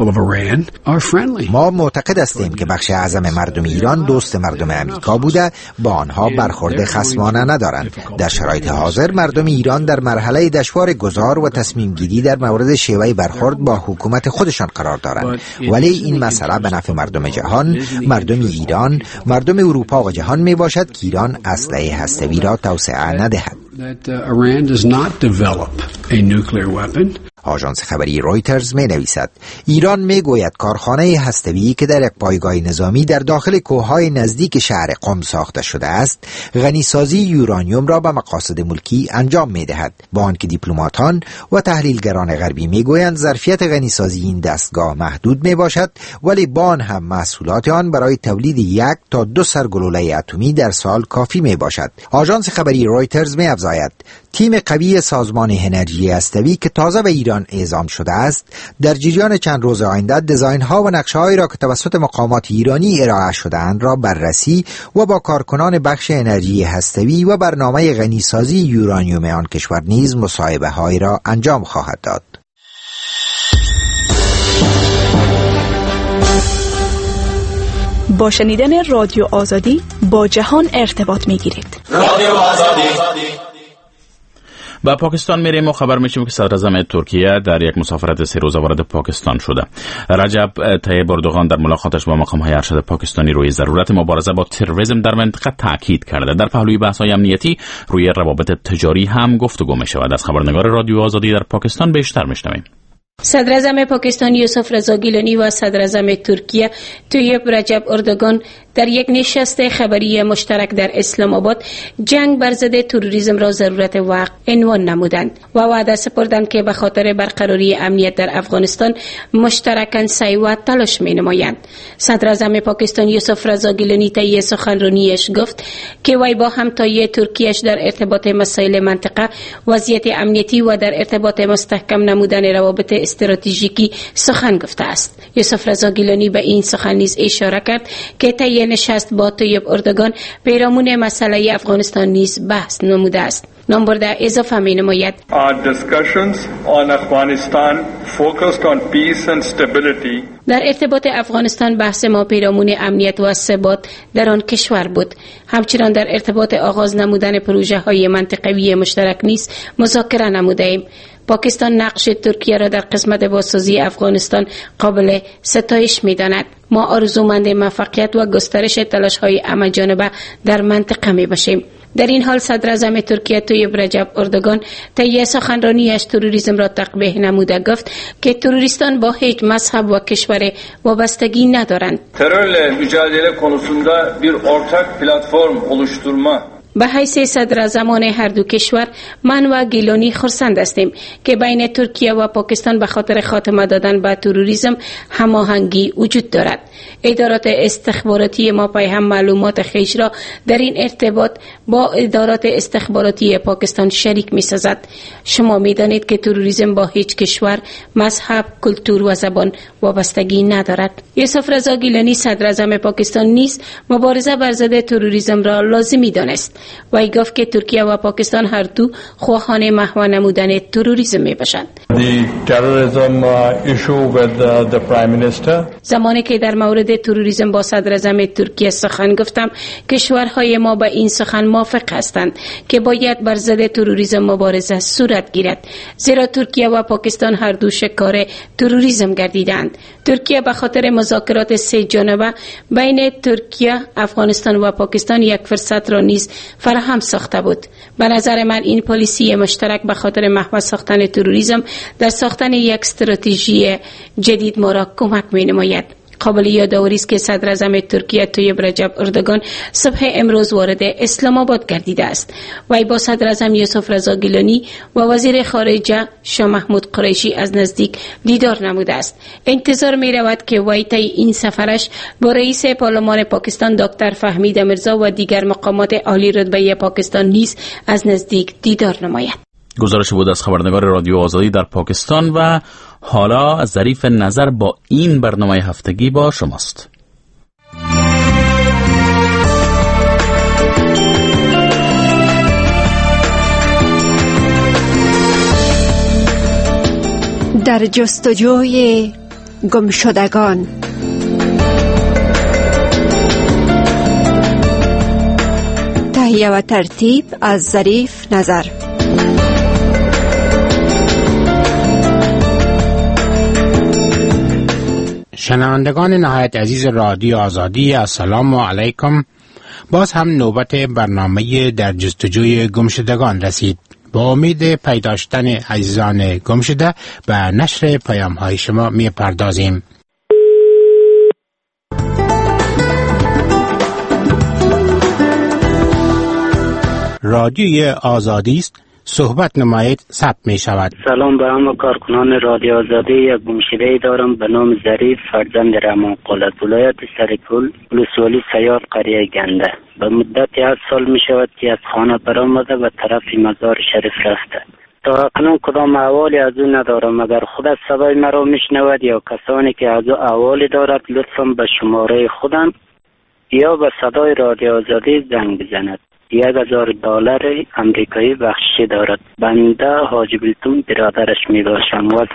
people of Iran are friendly. ما معتقد هستیم که بخش اعظم مردم ایران دوست مردم امریکا بوده، با آنها برخورد خصمانه ندارند. در شرایط حاضر مردم ایران در مرحله دشوار گذار و تصمیم گیری در مورد شیوه برخورد با حکومت خودشان قرار دارند، ولی این مسئله به نفع مردم جهان، مردم ایران، مردم اروپا و جهان می باشد که ایران اسلحه هسته‌ای را توسعه ندهد. آژانس خبری رویترز می نویسد ایران می گوید کارخانه هسته‌ای که در یک پایگاه نظامی در داخل کوههای نزدیک شهر قم ساخته شده است، غنیسازی یورانیوم را به مقاصد ملکی انجام می دهد، با آنکه دیپلماتان و تحلیلگران غربی می گویند ظرفیت غنیسازی این دستگاه محدود می باشد، ولی با آن هم محصولات آن برای تولید یک تا دو سرگلوله اتمی در سال کافی می باشد. آژانس خبری رویترز می افزاید تیم قوی سازمان انرژی هسته‌ای که تازه به ایران اعزام شده است، در جریان چند روز آینده دیزاین ها و نقشه هایی را که توسط مقامات ایرانی ارائه شده‌اند را بررسی و با کارکنان بخش انرژی هسته‌ای و برنامه غنیسازی یورانیوم آن کشور نیز مصاحبه هایی را انجام خواهد داد. با شنیدن رادیو آزادی با جهان ارتباط می‌گیرید. رادیو آزادی. با پاکستان میریم و خبر میشیم که صدر اعظم ترکیه در یک مسافرت سه روزه وارد پاکستان شده. رجب طیب اردوغان در ملاقاتش با مقام‌های ارشد پاکستانی روی ضرورت مبارزه با تروریسم در منطقه تاکید کرده. در پهلوی بحث‌های امنیتی روی روابط تجاری هم گفتگو می‌شود. از خبرنگار رادیو آزادی در پاکستان بیشتر می‌شنویم. صدر اعظم پاکستان یوسف رضا گیلانی و صدر اعظم ترکیه طیب رجب اردوغان در یک نشست خبری مشترک در اسلام آباد جنگ بر ضد تروریسم را ضرورت وقت عنوان نمودند و وعده سپردند که به خاطر برقراری امنیت در افغانستان مشترکاً سعی و تلاش می‌نمایند. صدر اعظم پاکستان یوسف رضا گیلانی طی سخنرانیش گفت که وی با همتای ترکیه‌اش در ارتباط مسائل منطقه، وضعیت امنیتی و در ارتباط مستحکم نمودن روابط استراتژیکی سخن گفته است. یوسف رضا گیلانی به این سخن نیز اشاره کرد که طی نشست با طیب اردوغان پیرامون مسئله افغانستان نیز بحث نموده است. نام برده اضافه می نماید در ارتباط افغانستان بحث ما پیرامون امنیت و ثبات در آن کشور بود. همچنان در ارتباط آغاز نمودن پروژه های منطقوی مشترک نیز مذاکره نموده ایم. پاکستان نقش ترکیه را در قسمت بازسازی افغانستان قابل ستایش می داند. ما آرزومند موفقیت و گسترش تلاش های همه‌جانبه در منطقه می باشیم. در این حال صدر اعظم ترکیه طیب رجب اردوغان طی سخنرانیش تروریسم را تقبیح نموده گفت که تروریستان با هیچ مذهب و کشور وابستگی ندارند. Terörle mücadele konusunda bir ortak platform oluşturma به حیث صدر زمان هر دو کشور من و گیلانی خرسند هستیم که بین ترکیه و پاکستان به خاطر خاتمه دادن به تروریسم هماهنگی وجود دارد. ادارات استخباراتی ما پیهم معلومات خویش را در این ارتباط با ادارات استخباراتی پاکستان شریک می سازد. شما می دانید که تروریسم با هیچ کشور، مذهب، کلتور و زبان وابستگی ندارد. یوسف رضا گیلانی صدر اعظم پاکستان نیز مبارزه بر ضد تروریسم را لازمی دانست. وی گفت که ترکیه و پاکستان هر دو خواهان محو نمودن تروریسم می باشند. زمانی که در مورد تروریسم با صدر اعظم ترکیه سخن گفتم، کشورهای ما به این سخن موافق هستند که باید بر ضد تروریسم مبارزه صورت گیرد، زیرا ترکیه و پاکستان هر دو شکار تروریسم گردیدند. ترکیه به خاطر مذاکرات سه جانبه بین ترکیه، افغانستان و پاکستان یک فرصت را نیز فراهم ساخته بود. به نظر من این پالیسی مشترک به خاطر محو ساختن تروریسم در ساختن یک استراتژی جدید ما را کمک می نماید. قابل یادآوری است که صدر اعظم ترکیه طیب رجب اردوغان صبح امروز وارد اسلام آباد گردیده است. وی با صدر اعظم یوسف رضا گیلانی و وزیر خارجه شاه محمود قریشی از نزدیک دیدار نموده است. انتظار می رود که وی طی این سفرش با رئیس پارلمان پاکستان دکتر فهمید میرزا و دیگر مقامات عالی رتبه پاکستان نیز از نزدیک دیدار نماید. گزارش بود از خبرنگار رادیو آزادی در پاکستان و حالا ظریف نظر با این برنامه هفتگی با شماست. در جستجوی گمشدگان. تهیه و ترتیب از ظریف نظر. شنوندگان نهایت عزیز رادیو آزادی، السلام علیکم. باز هم نوبت برنامه در جستجوی گمشدگان رسید. با امید پیداشتن عزیزان گمشده به نشر پیام های شما می پردازیم. رادیوی آزادی است، صحبت نمایید ثبت می شود. سلام به همه کارکنان رادیو آزادی. یک گمشده دارم به نام ظریف فرزند رحمان قلت، ولایت سرپل، ولسوالی سیار، قریه گنده. به مدت هشت سال می شود که از خانه برآمده و طرف مزار شریف رفته. تا اکنون کدام احوالی از او ندارم. اگر خود از صدای مرا میشنود یا کسانی که از او احوالی دارد، لطفا به شماره خودم یا به صدای رادیو آزادی زنگ بزند. یک هزار دلار امریکایی بخشی دارد. بنده حاجی بلتون برادرش می باشم. و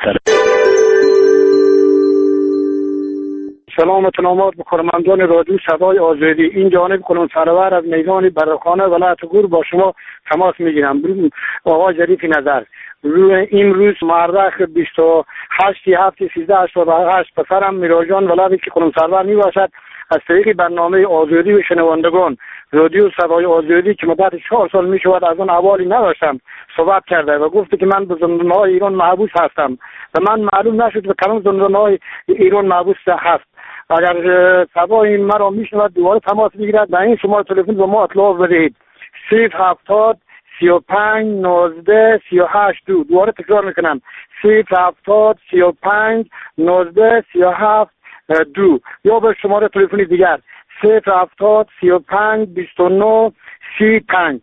سلام و تنامات به کارمندان رادیو صدای آزادی. این جانب کنون سرور از میدان برخانه ولایت گور با شما تماس میگیرم. آقای ظریف نظر، این روز مردخ بیست و هشت هفته سیزده هشتاد و هشت پسرم میراجان ولایتی که کنون سرور می باشد از طریق برنامه آزادی و شنوندگان رادیو صدای آزادی که مدت چهار سال می شود از اون احوالی نداشتم صحبت کرده و گفته که من به زندانهای ایران محبوس هستم و من معلوم نشد به کدام زندانهای ایران محبوس هست. اگر صدای مرا می شود دوباره تماس بگیرد به این شماره تلفن به ما اطلاع بدهید. صفر هفتاد سی و پنج نوزده سی و هشت دو. دوباره تکرار میکنم صفر هفتاد سی و پنج نوزده سی و هفت دو یا به شماره تلفنی دیگر صفر هفتاد سی و پنج بیست و نه سی پنج.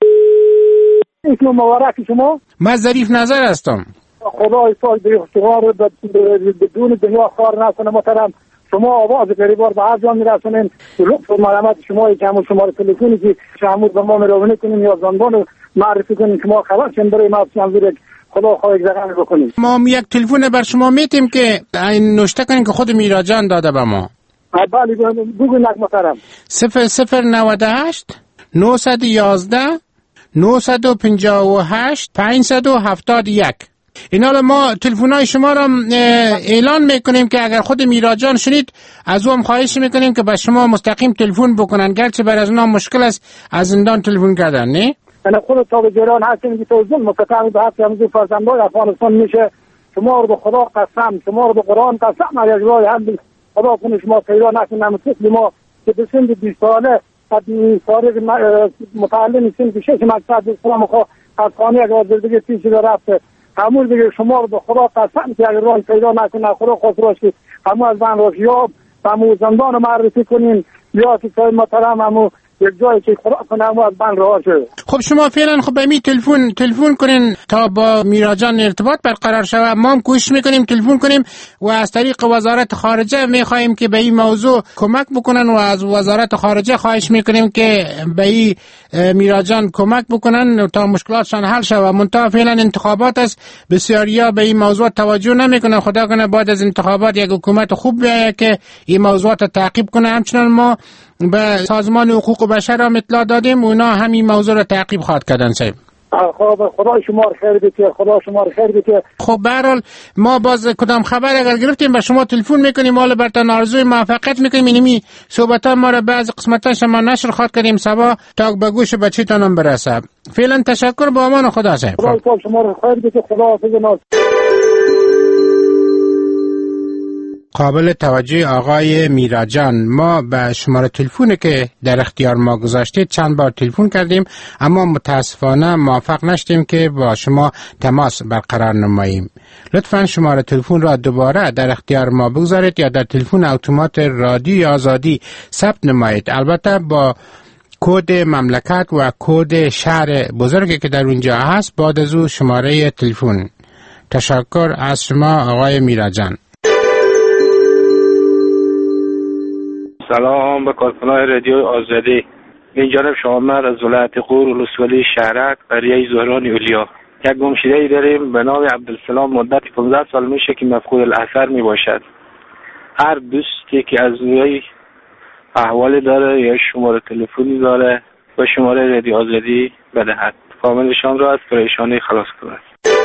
اسم مبارک شما؟ من ظریف نظر هستم. خدا ایسال به اختیار بدون دنیا خار نکنه محترم. شما آواز غریبار به هر جا میرسونین. لطف و مرحمت شما که همون شماره تلفنی که شامل به ما مراجعه کنین یا زندان معرفی کنین شما خبر چند برای ما منظور خدا خواهی زغن بکنین. ما یک تلفن بر شما میتیم که این نوشته کنین که خود میراجان داده به ما. بله بگو نک محترم. صفر صفر نود و هشت نهصد و یازده نهصد و پنجاه و هشت پانصد و هفتاد و یک. اینا ما تلفن‌های شما را اعلان میکنیم که اگر خود میراجان شنید از او هم خواهش میکنیم که به شما مستقیم تلفن بکنن، گرچه بر از اونا مشکل است از زندان تلفن کردن. نه انا خود تا به جران هستیم که تو ظلم مستقیم به حق همزی فرزندان افغانستان میشه. شما رو به خدا قسم، شما رو به قرآن قسم، از جای هم خدا کنه شما پیدا نکنیم. مثل ما که به سن بیست ساله قدیم فارغ متعلم سن که شش مکتب اسلام خواه از خانه اگر زندگی پیش رفته همون دیگه شما رو به خدا قسم که اگر راه پیدا نکنه خدا خود راشی همون از من راشی یا همون زندان رو معرفی کنین یا که محترم همون یک جایی که خدا کنه همون از من راه شده. خب شما فعلا خب به می تلفن تلفن کنین تا با میراجان ارتباط برقرار شود. ما هم کوشش میکنیم تلفن کنیم و از طریق وزارت خارجه میخواهیم که به این موضوع کمک بکنن و از وزارت خارجه خواهش میکنیم که به این میراجان کمک بکنن تا مشکلاتشان حل شود. منتها فعلا انتخابات است، بسیاریا به این موضوع توجه نمیکنن. خدا کنه بعد از انتخابات یک حکومت خوب بیاید که این موضوعات تعقیب کنه. همچنان ما به سازمان حقوق بشر هم اطلاع دادیم، اونا همین موضوع رو تعقیب خواهد کردن. صاحب خب خدا شما رو خیر بده، خدا شما رو خیر بده. خب به هر حال ما باز کدام خبر اگر گرفتیم به شما تلفن میکنیم، حالا براتون آرزوی موفقیت میکنیم. اینمی صحبت ها ما رو بعض قسمت شما نشر خواهد کردیم صبا تا به گوش بچه‌تون هم برسه. فعلا تشکر، با امان خدا. صاحب خدا شما رو خیر بده. خدا حافظ. قابل توجه آقای میراجان، ما به شماره تلفنی که در اختیار ما گذاشتید چند بار تلفن کردیم اما متاسفانه موفق نشدیم که با شما تماس برقرار نماییم. لطفاً شماره تلفن را دوباره در اختیار ما بگذارید یا در تلفن اتومات رادیو آزادی ثبت نمایید، البته با کد مملکت و کد شهر بزرگی که در اونجا هست بعد از او شماره تلفن. تشکر از شما آقای میراجان. سلام به کارکنان رادیو آزادی. این جانب شامر از ولایت غور ولسوالی شهرک قریه زهران اولیا. یک گمشده ای داریم به نام عبدالسلام، مدت پانزده سال میشه که مفقود الاثر می باشد. هر دوستی که از روی احوالی داره یا شماره تلفنی داره و شماره رادیو آزادی بدهد، فامیلشان را از پریشانی خلاص کند.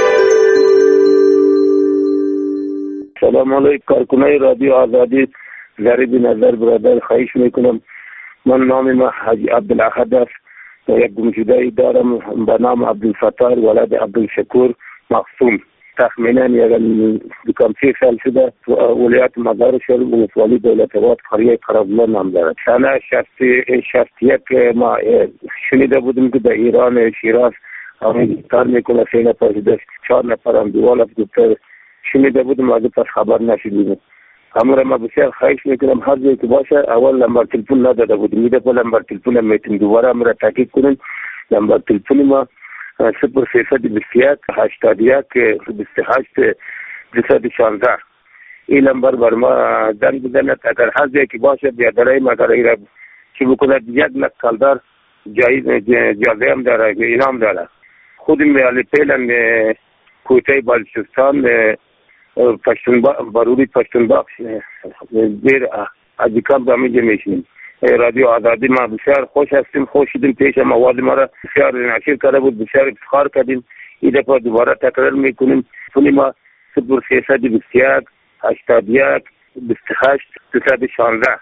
سلام علیکم کارکنای رادیو آزادی، ضریب نظر برادر، خواهش میکنم. من نام ما حاجی عبدالاحد است و یک گمشده‌ای دارم به نام عبدالفتار ولد عبدالشکور مقسوم. تخمینا یک دو سه سال شده ولایت مزار شریف ولسوالی دولت آباد قریه قرابلو نام دارد. سال شصت و یک ما شنیده بودیم که در ایران شیراز همین کار میکنه، سه نفر داشت، چهار نفر هم دیوال افت شنیده بودیم، از پس خبر نشدیم. همون ما بسیار خواهش میکنم هر جایی که باشه اول نمبر تلفن نداده بودیم، میده پا نمبر تلفن میتونیم دوباره همون تحقیق کنیم. نمبر تلفن ما صفر سیصد بیست و یک هشتاد و یک بیست و هشت دویست و شانزده. این نمبر بر ما زنگ بزنید، اگر هر جایی که باشه بیادرهای مگر ایره چی بکند. یک نکالدار جایز جازه هم داره، اینام داره. خودم علی پیلن کویته بلوچستان پشتونبا بروری پشتونبا زیر ادیکام دامیجه میشیم. رادیو آزادی ما بسیار خوش هستیم، خوش شدیم. پیش مواد ما را بسیار نشر کرده بود، بسیار افتخار کردیم. این دفعه دوباره تکرار میکنیم. فونی ما صفر سیصد بیست و یک هشتاد و یک بیست و هشت دویست و شانزده.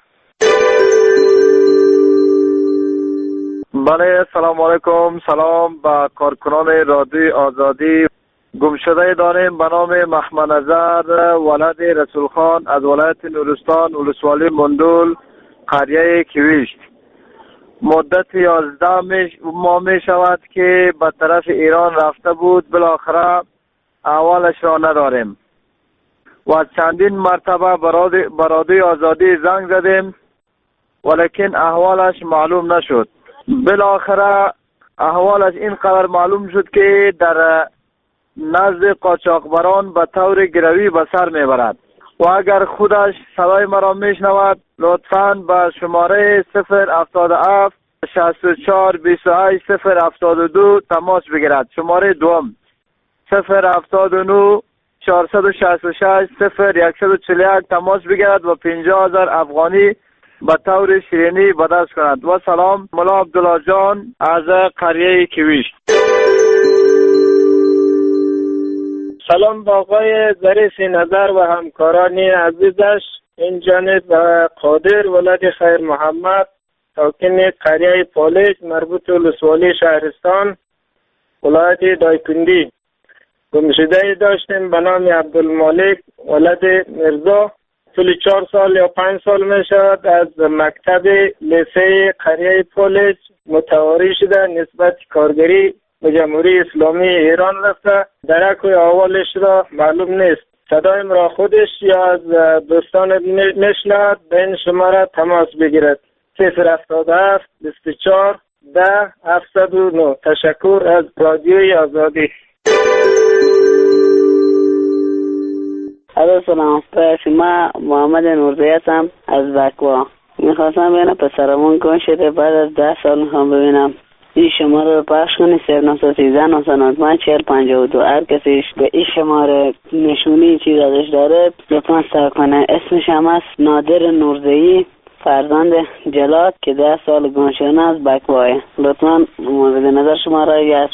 بله، سلام علیکم. سلام به کارکنان رادیو آزادی. گمشده داریم به نام محمد نظر ولد رسول خان از ولایت نورستان ولسوالی مندول قریه کویشت. مدت یازده ماه می شود که به طرف ایران رفته بود، بالاخره احوالش را نداریم و چندین مرتبه به رادیو آزادی زنگ زدیم ولیکن احوالش معلوم نشد. بالاخره احوالش اینقدر معلوم شد که در نزد قاچاقبران به طور گروی به سر میبرد و اگر خودش صدای مرا میشنود لطفاً به شماره صفر هفتاد و هفت شصت و چهار بیست و هشت صفر هفتاد و دو تماس بگیرد. شماره دوم صفر هفتاد و نه چهارصد و شصت و شش صفر صد و چهل و یک تماس بگیرد و پنجاه هزار افغانی به طور شیرینی به دست کند. و سلام، مولا عبدالله جان از قریه کویشت. سلام با آقای ظریف نظر و همکاران عزیزش. این جانب قادر ولد خیر محمد ساکن قریه پالیج مربوط ولسوالی شهرستان ولایت دایکندی. گمشده داشتیم به نام عبدالمالک ولد مرزا. طول چهار سال یا پنج سال می شود از مکتب لیسه قریه پالیج متواری شده، نسبت کارگری به جمهوری اسلامی ایران رفته. درک و احوالش را معلوم نیست. صدایم را خودش یا از دوستان میشنود، به این شماره تماس بگیرد. صفر هفتاد و هفت بیست و چهار ده هفتصد و نه. تشکر از رادیوی آزادی. الو سلام، ما محمد نورزی هستم از بکوا. میخواستم ببینم پسرمون گم شده، بعد از ده سال میخوام ببینم. این شماره رو پخش کنی صفر نه یک سه نه نه پنج چهل پنجاه و دو. هر کسیش به این شماره نشونی چیز ازش داره لطفا سر کنه. اسمش هم هست نادر نورزی، فرزند جلاد که ده سال گم شده از بکواه. لطفا مورد نظر شما را هست.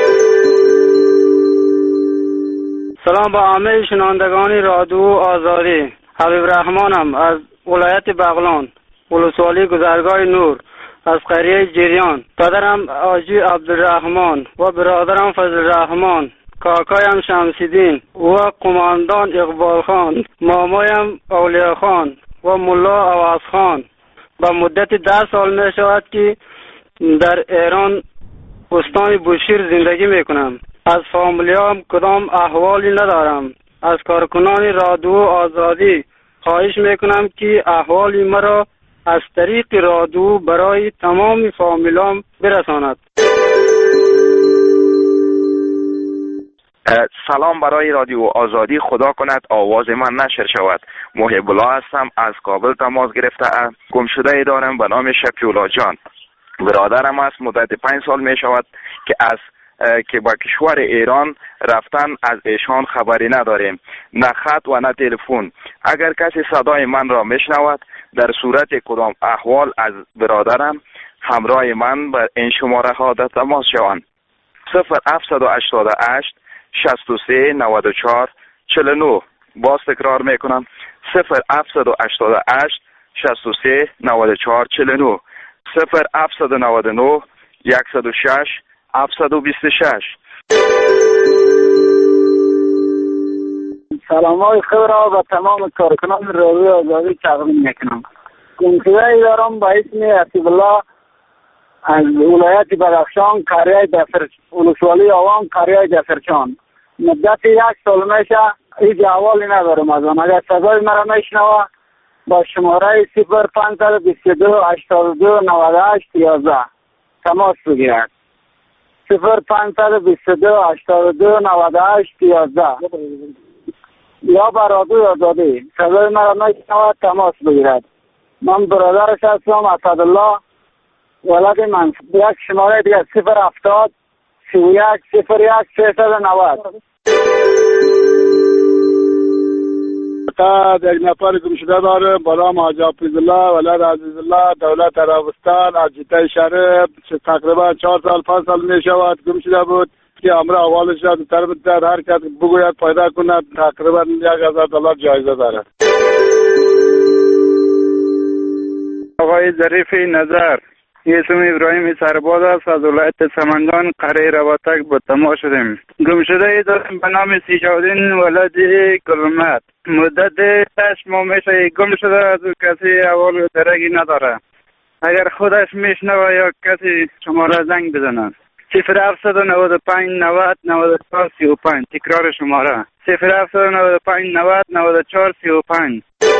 سلام با همه شنوندگان رادیو آزادی. حبیب رحمانم از ولایت بغلان ولسوالی گذرگاه نور از قریه جریان. پدرم آجی عبدالرحمن و برادرم فضل رحمان، کاکایم شمسیدین و قماندان اقبال خان، مامایم اولیا خان و ملا عوض خان. با مدت ده سال می شود که در ایران استان بوشیر زندگی می کنم. از فامیلیام کدام احوالی ندارم. از کارکنان رادیو آزادی خواهش می کنم که احوالی مرا از طریق رادیو برای تمام فامیلام برساند. سلام برای رادیو آزادی. خدا کند آواز من نشر شود. محب الله هستم، از کابل تماس گرفته. گمشده دارم به نام شفیولا جان. برادرم است، مدت پنج سال می شود که از که با کشور ایران رفتن از ایشان خبری نداریم، نه خط و نه تلفن. اگر کسی صدای من را میشنود در صورت کدام احوال از برادرم همراه من به این شماره ها در تماس شوند: صفر هفتصد و هشتاد و هشت شصت و سه نود و چهار چهل و نه. باز تکرار میکنم: صفر هفتصد و هشتاد و هشت شصت و سه نود و چهار چهل و نه، صفر هفتصد و نود و نه صد و شش هفتصد و بیست و شش. سلام های خیر را به تمام کارکنان رادیو آزادی تقدیم میکنم. گمشده دارم با اسم حسیب الله از ولایت بدخشان، قریه دفر ولسوالی آوان، قریه دفرچان. مدت یک سال میشه هیچ احوالی ندارم از آن. اگر صدای مرا میشنوه با شماره صفر پانصد و بیست و دو هشتاد و دو نود و هشت یازده تماس بگیرد. صفر پانصد و بیست و دو هشتاد و دو نود و هشت یازده یا بر رادیو آزادی صدای مرا میشنوه تماس بگیرد. من برادرش هستم، اسدالله ولد من. یک شماره دیگه صفر هفتاد سی و یک صفر یک سیصد و نود. تا یک نفر گمشده داره با نام حاجی حفیظالله ولد عزیزالله دولت عربستان از جده شریف، تقریبا چهار سال پنج سال می شود گمشده بود که امر اولش را طرف در هر کس بگوید پیدا کند تقریبا یک هزار دلار جایزه داره. آقای ظریف نظر، اسم ابراهیم سرباز است، از ولایت سمنگان قریه رواتک با تماس شدیم. گمشده داریم به نام سیجاودین ولد کلمت. مدت هشت ماه میشه گم شده، از کسی اول درگی نداره. اگر خودش میشنوه یا کسی شماره زنگ بزنه: صفر هفتصد و نود و پنج نود نود و چهار سی و پنج. تکرار شماره: صفر هفتصد و نود و پنج نود نود و چهار سی و پنج.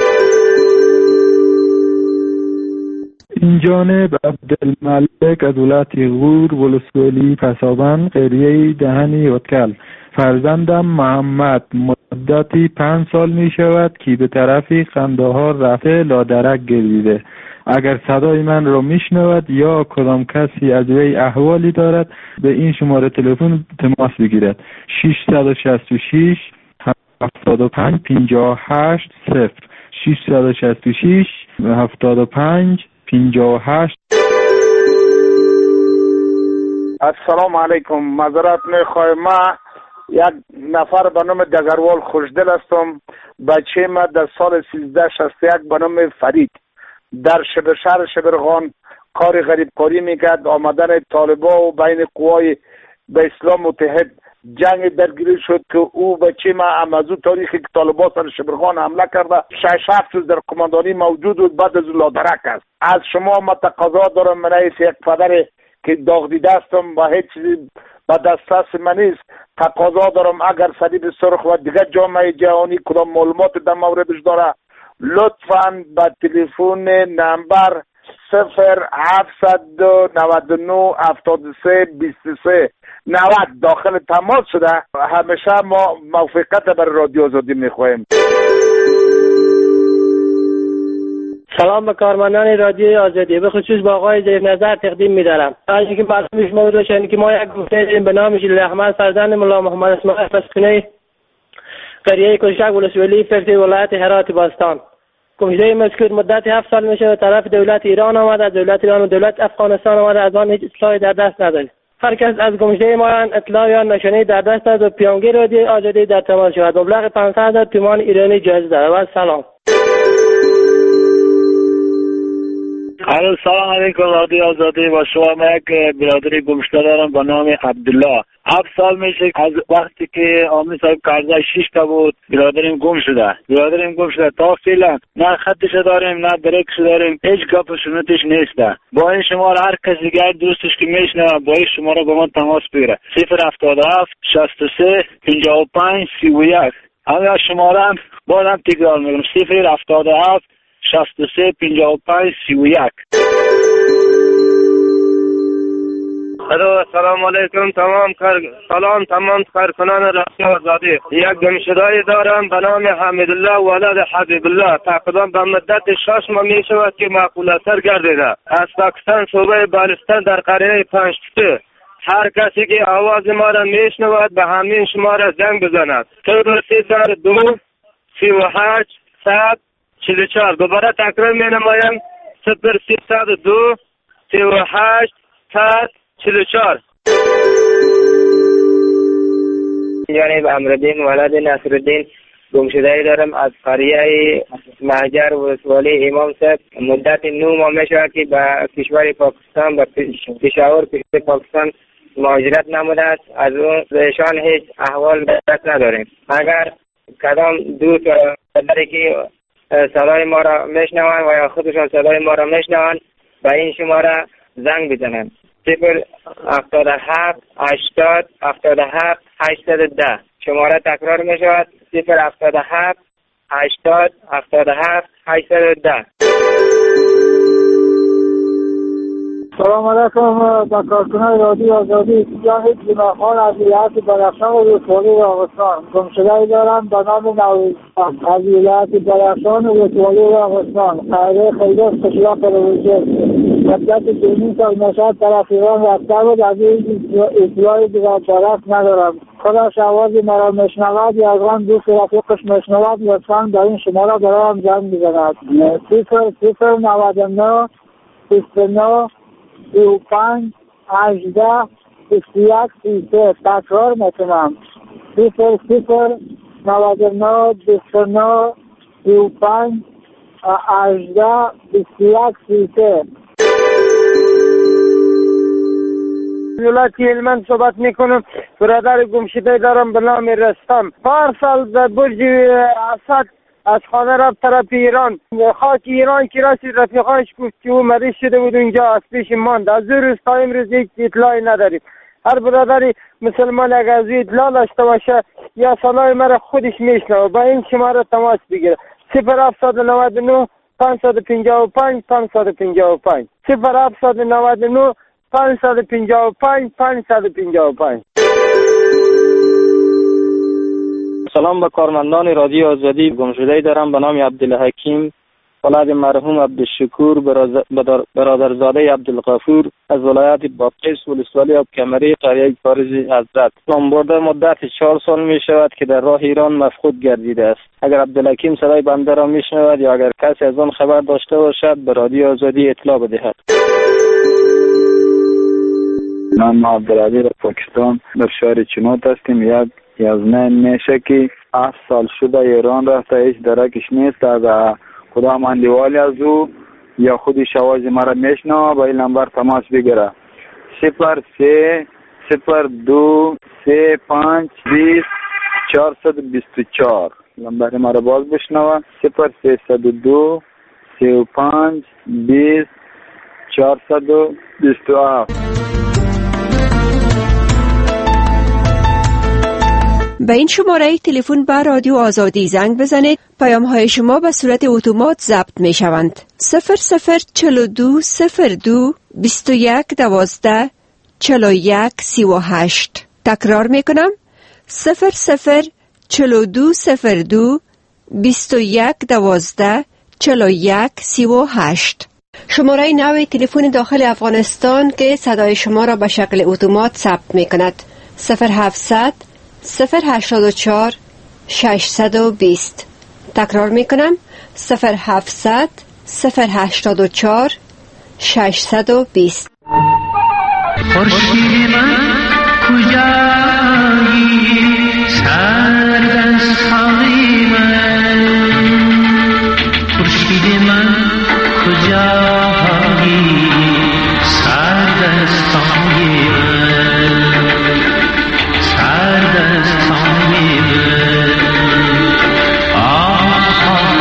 این جانب عبدالملک از ولایت غور ولسوالی پسابند قریه دهنی اتکل. فرزندم محمد مدتی پنج سال می شود که به طرفی قندهار رفته لادرک گردیده. اگر صدای من را می شنود یا کدام کسی از وی احوالی دارد به این شماره تلفن تماس بگیرد: ششصد و شصت و شش هفتاد و پنج پنجاه و هشت صفر. ششصد و شصت و شش هفتاد و پنج پنجاه و هشت. السلام علیکم. معذرت میخوایم، ما یک نفر به نام دگروال خوشدل هستم. بچه ما در سال سیزده شصت و یک به نام فرید در شبر شهر شبرغان کار غریبکاری میکرد. آمدن طالبا و بین قوای به اسلام متحد جنگ درگیری شد که او بچه ما امازو تاریخی که طالبا سر شبرغان حمله کرده شش هفت روز در قماندانی موجود بود. بعد از لادرک است. از شما ما تقاضا دارم، من رئیس یک پدر که داغ دیده هستم و هیچ چیزی به دسترس من نیست، تقاضا دارم اگر صلیب سرخ و دیگر جامعه جهانی کدام معلومات در موردش داره لطفاً به تلفن نمبر صفر هفتصد و نود و نه هفتاد و سه بیست و سه نود داخل تماس شده. همیشه ما موافقت برای رادیو آزادی میخواهیم. سلام به کارمندان رادیو آزادی، به خصوص با آقای ظریف نظر تقدیم می‌دارم. از اینکه معلوم شما روشن که ما یک گفته داریم به نام جلیل احمد فرزند ملا محمد اسماعیل پسکنی قریه کشک ولسوالی فرتی ولایت هرات باستان. گمشده مذکور مدت هفت سال میشه به طرف دولت ایران آمده، از دولت ایران و دولت افغانستان آمده، از آن هیچ اطلاعی در دست نداریم. هر کس از گمشده ما اطلاع یا نشانه در دست دارد و پیامگیر رادیو آزادی در تماس شود. مبلغ پانصد هزار تومان ایرانی جایزه دارد. و سلام. الو سلام علیکم رادیو آزادی. با شما من یک برادری گمشده دارم به نام عبدالله. هفت سال میشه از وقتی که آمین صاحب قرضه شش تا بود برادریم گم شده. برادریم گم شده تا فعلا نه خطش داریم نه درکش داریم، هیچ گپ و شنودش نیست. با این شماره هر کس دیگر دوستش که میشنه با این شماره با من تماس بگیره: صفر هفتاد و هفت شصت و سه پنجاه و پنج سی و یک. همین شماره هم بازم تکرار میکنم: صفر هفتاد و هفت شصت و سه پنجاه و پنج سی و یک. الو سلام علیکم تمام کار سلام تمام کارکنان رادیو آزادی. یک گمشده‌ای دارم به نام حمیدالله ولد حبیب الله. تقریبا به مدت شش ماه می شود که معقول اثر گردیده. از پاکستان صوبه بالستان در قریه پنجتسه هر کسی که آواز ما را میشنود به همین شماره زنگ بزند. صفر سیصد دو سی و هشت صد چهل و چهار. دوباره تکرار می نمایم. صفر سیصد دو سی و هشت صد چهل و چهار. جانب امرالدین ولد نصرالدین گمشده‌ای دارم از قریه مهجر ولسوالی امام صاحب. مدت نه ماه می شود که به کشور پاکستان، به پشاور کشور پاکستان مهاجرت نموده است. از اون ایشان هیچ احوال دست نداریم. اگر کدام دوست داری که صدای ما را میشنوند و یا خودشان صدای ما را میشنوند به این شماره زنگ بزنند. صفر هفتاد و هفت هشتاد هفتاد و هفت هشتصد و ده. شماره تکرار می شود. صفر هفتاد و هفت هشتاد هفتاد و هفت هشتصد و ده. سلام علیکم. با کارکنان رادیو آزادی جانب جناخان از ولایت بدخشان و ولسوالی راغستان گمشده‌ای دارم به نام نوروزخان از ولایت بدخشان و ولسوالی راغستان. خیره خیلی قشلاق روزه مدت دو سال نشد طرف ایران رفته بود. از این اطلاعی دیگر طرف ندارم. خودش آواز مرا میشنود یا از آن دوست رفیقش میشنود لطفا در این شماره برایم زنگ بزند. صفر صفر نود و نه بیست و نه سی و پنج هجده بیست و یک سی و سه. تکرار میکنم. صفر صفر نود و نه بیست و نه سی و پنج هجده بیست و یک سی و سه. ولایت هلمند صحبت میکنم. برادر گمشده دارم به نام رستم. پارسال در برج اسد از خانه رفت طرف ایران. خاک ایران که رسید رفیقانش گفت که او مریض شده بود اونجا از پیش ماند. از دو روز تا امروز هیچ اطلاعی نداریم. هر برادری مسلمان اگر از اطلاع داشته باشه یا صدای مرا خودش میشنوه با این شماره تماس بگیره. صفر هفتصد و نود و نه پانصد و پنجاه و پنج پانصد و پنجاه و پنج. صفر هفتصد و نود و نه پانصد و پنجاه و پنج پانصد و پنجاه و پنج. سلام به کارمندان رادیو آزادی. گمشده‌ای دارم به نام عبدالحکیم ولد مرحوم عبدالشکور برادرزاده عبدالغفور از ولایت بادغیس ولسوالی آب کمری قریه کارزی حضرت. نام برده مدت چهار سال می شود که در راه ایران مفقود گردیده است. اگر عبدالحکیم صدای بنده را می شنود یا اگر کسی از آن خبر داشته باشد به رادیو آزادی اطلاع بدهد. نام عبدالعزیز در پاکستان در شهر چنوت هستیم. یک یازنه میشه که هفت سال شده ایران رفته، هیچ درکش نیست. از خدا مندیوالی از او یا خودش آواز مرا میشنوه با این نمبر تماس بگیره. صفر سه صفر دو سه پنج بیست چهارصد و بیست و چهار. نمبر مرا باز بشنوه. صفر سیصد و دو سی و پنج بیست چهارصد و بیست و هفت. به این شماره تلفن به رادیو آزادی زنگ بزنید. پیام های شما به صورت اتومات ضبط می شوند. صفر صفر چهل و دو صفر دو بیست و یک دوازده چهل و یک سی و هشت. تکرار می کنم. صفر صفر چهل و دو صفر دو بیست و یک دوازده چهل و یک سی و هشت. شماره نو تلفن داخل افغانستان که صدای شما را به شکل اتومات ثبت می کند. صفر هفتصد صفر هشتاد و چهار ششصد و بیست. تکرار می کنم. صفر هفتصد صفر هشتاد و چهار ششصد و بیست. خورشید من کجایی سردستانی من، خورشید من کجایی سردستانی من، سردستانی من. آه آه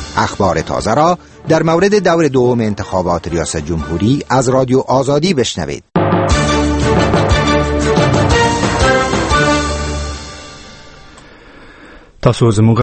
اخبار تازه را در مورد دور دوم انتخابات ریاست جمهوری از رادیو آزادی بشنوید. تاسو زموږ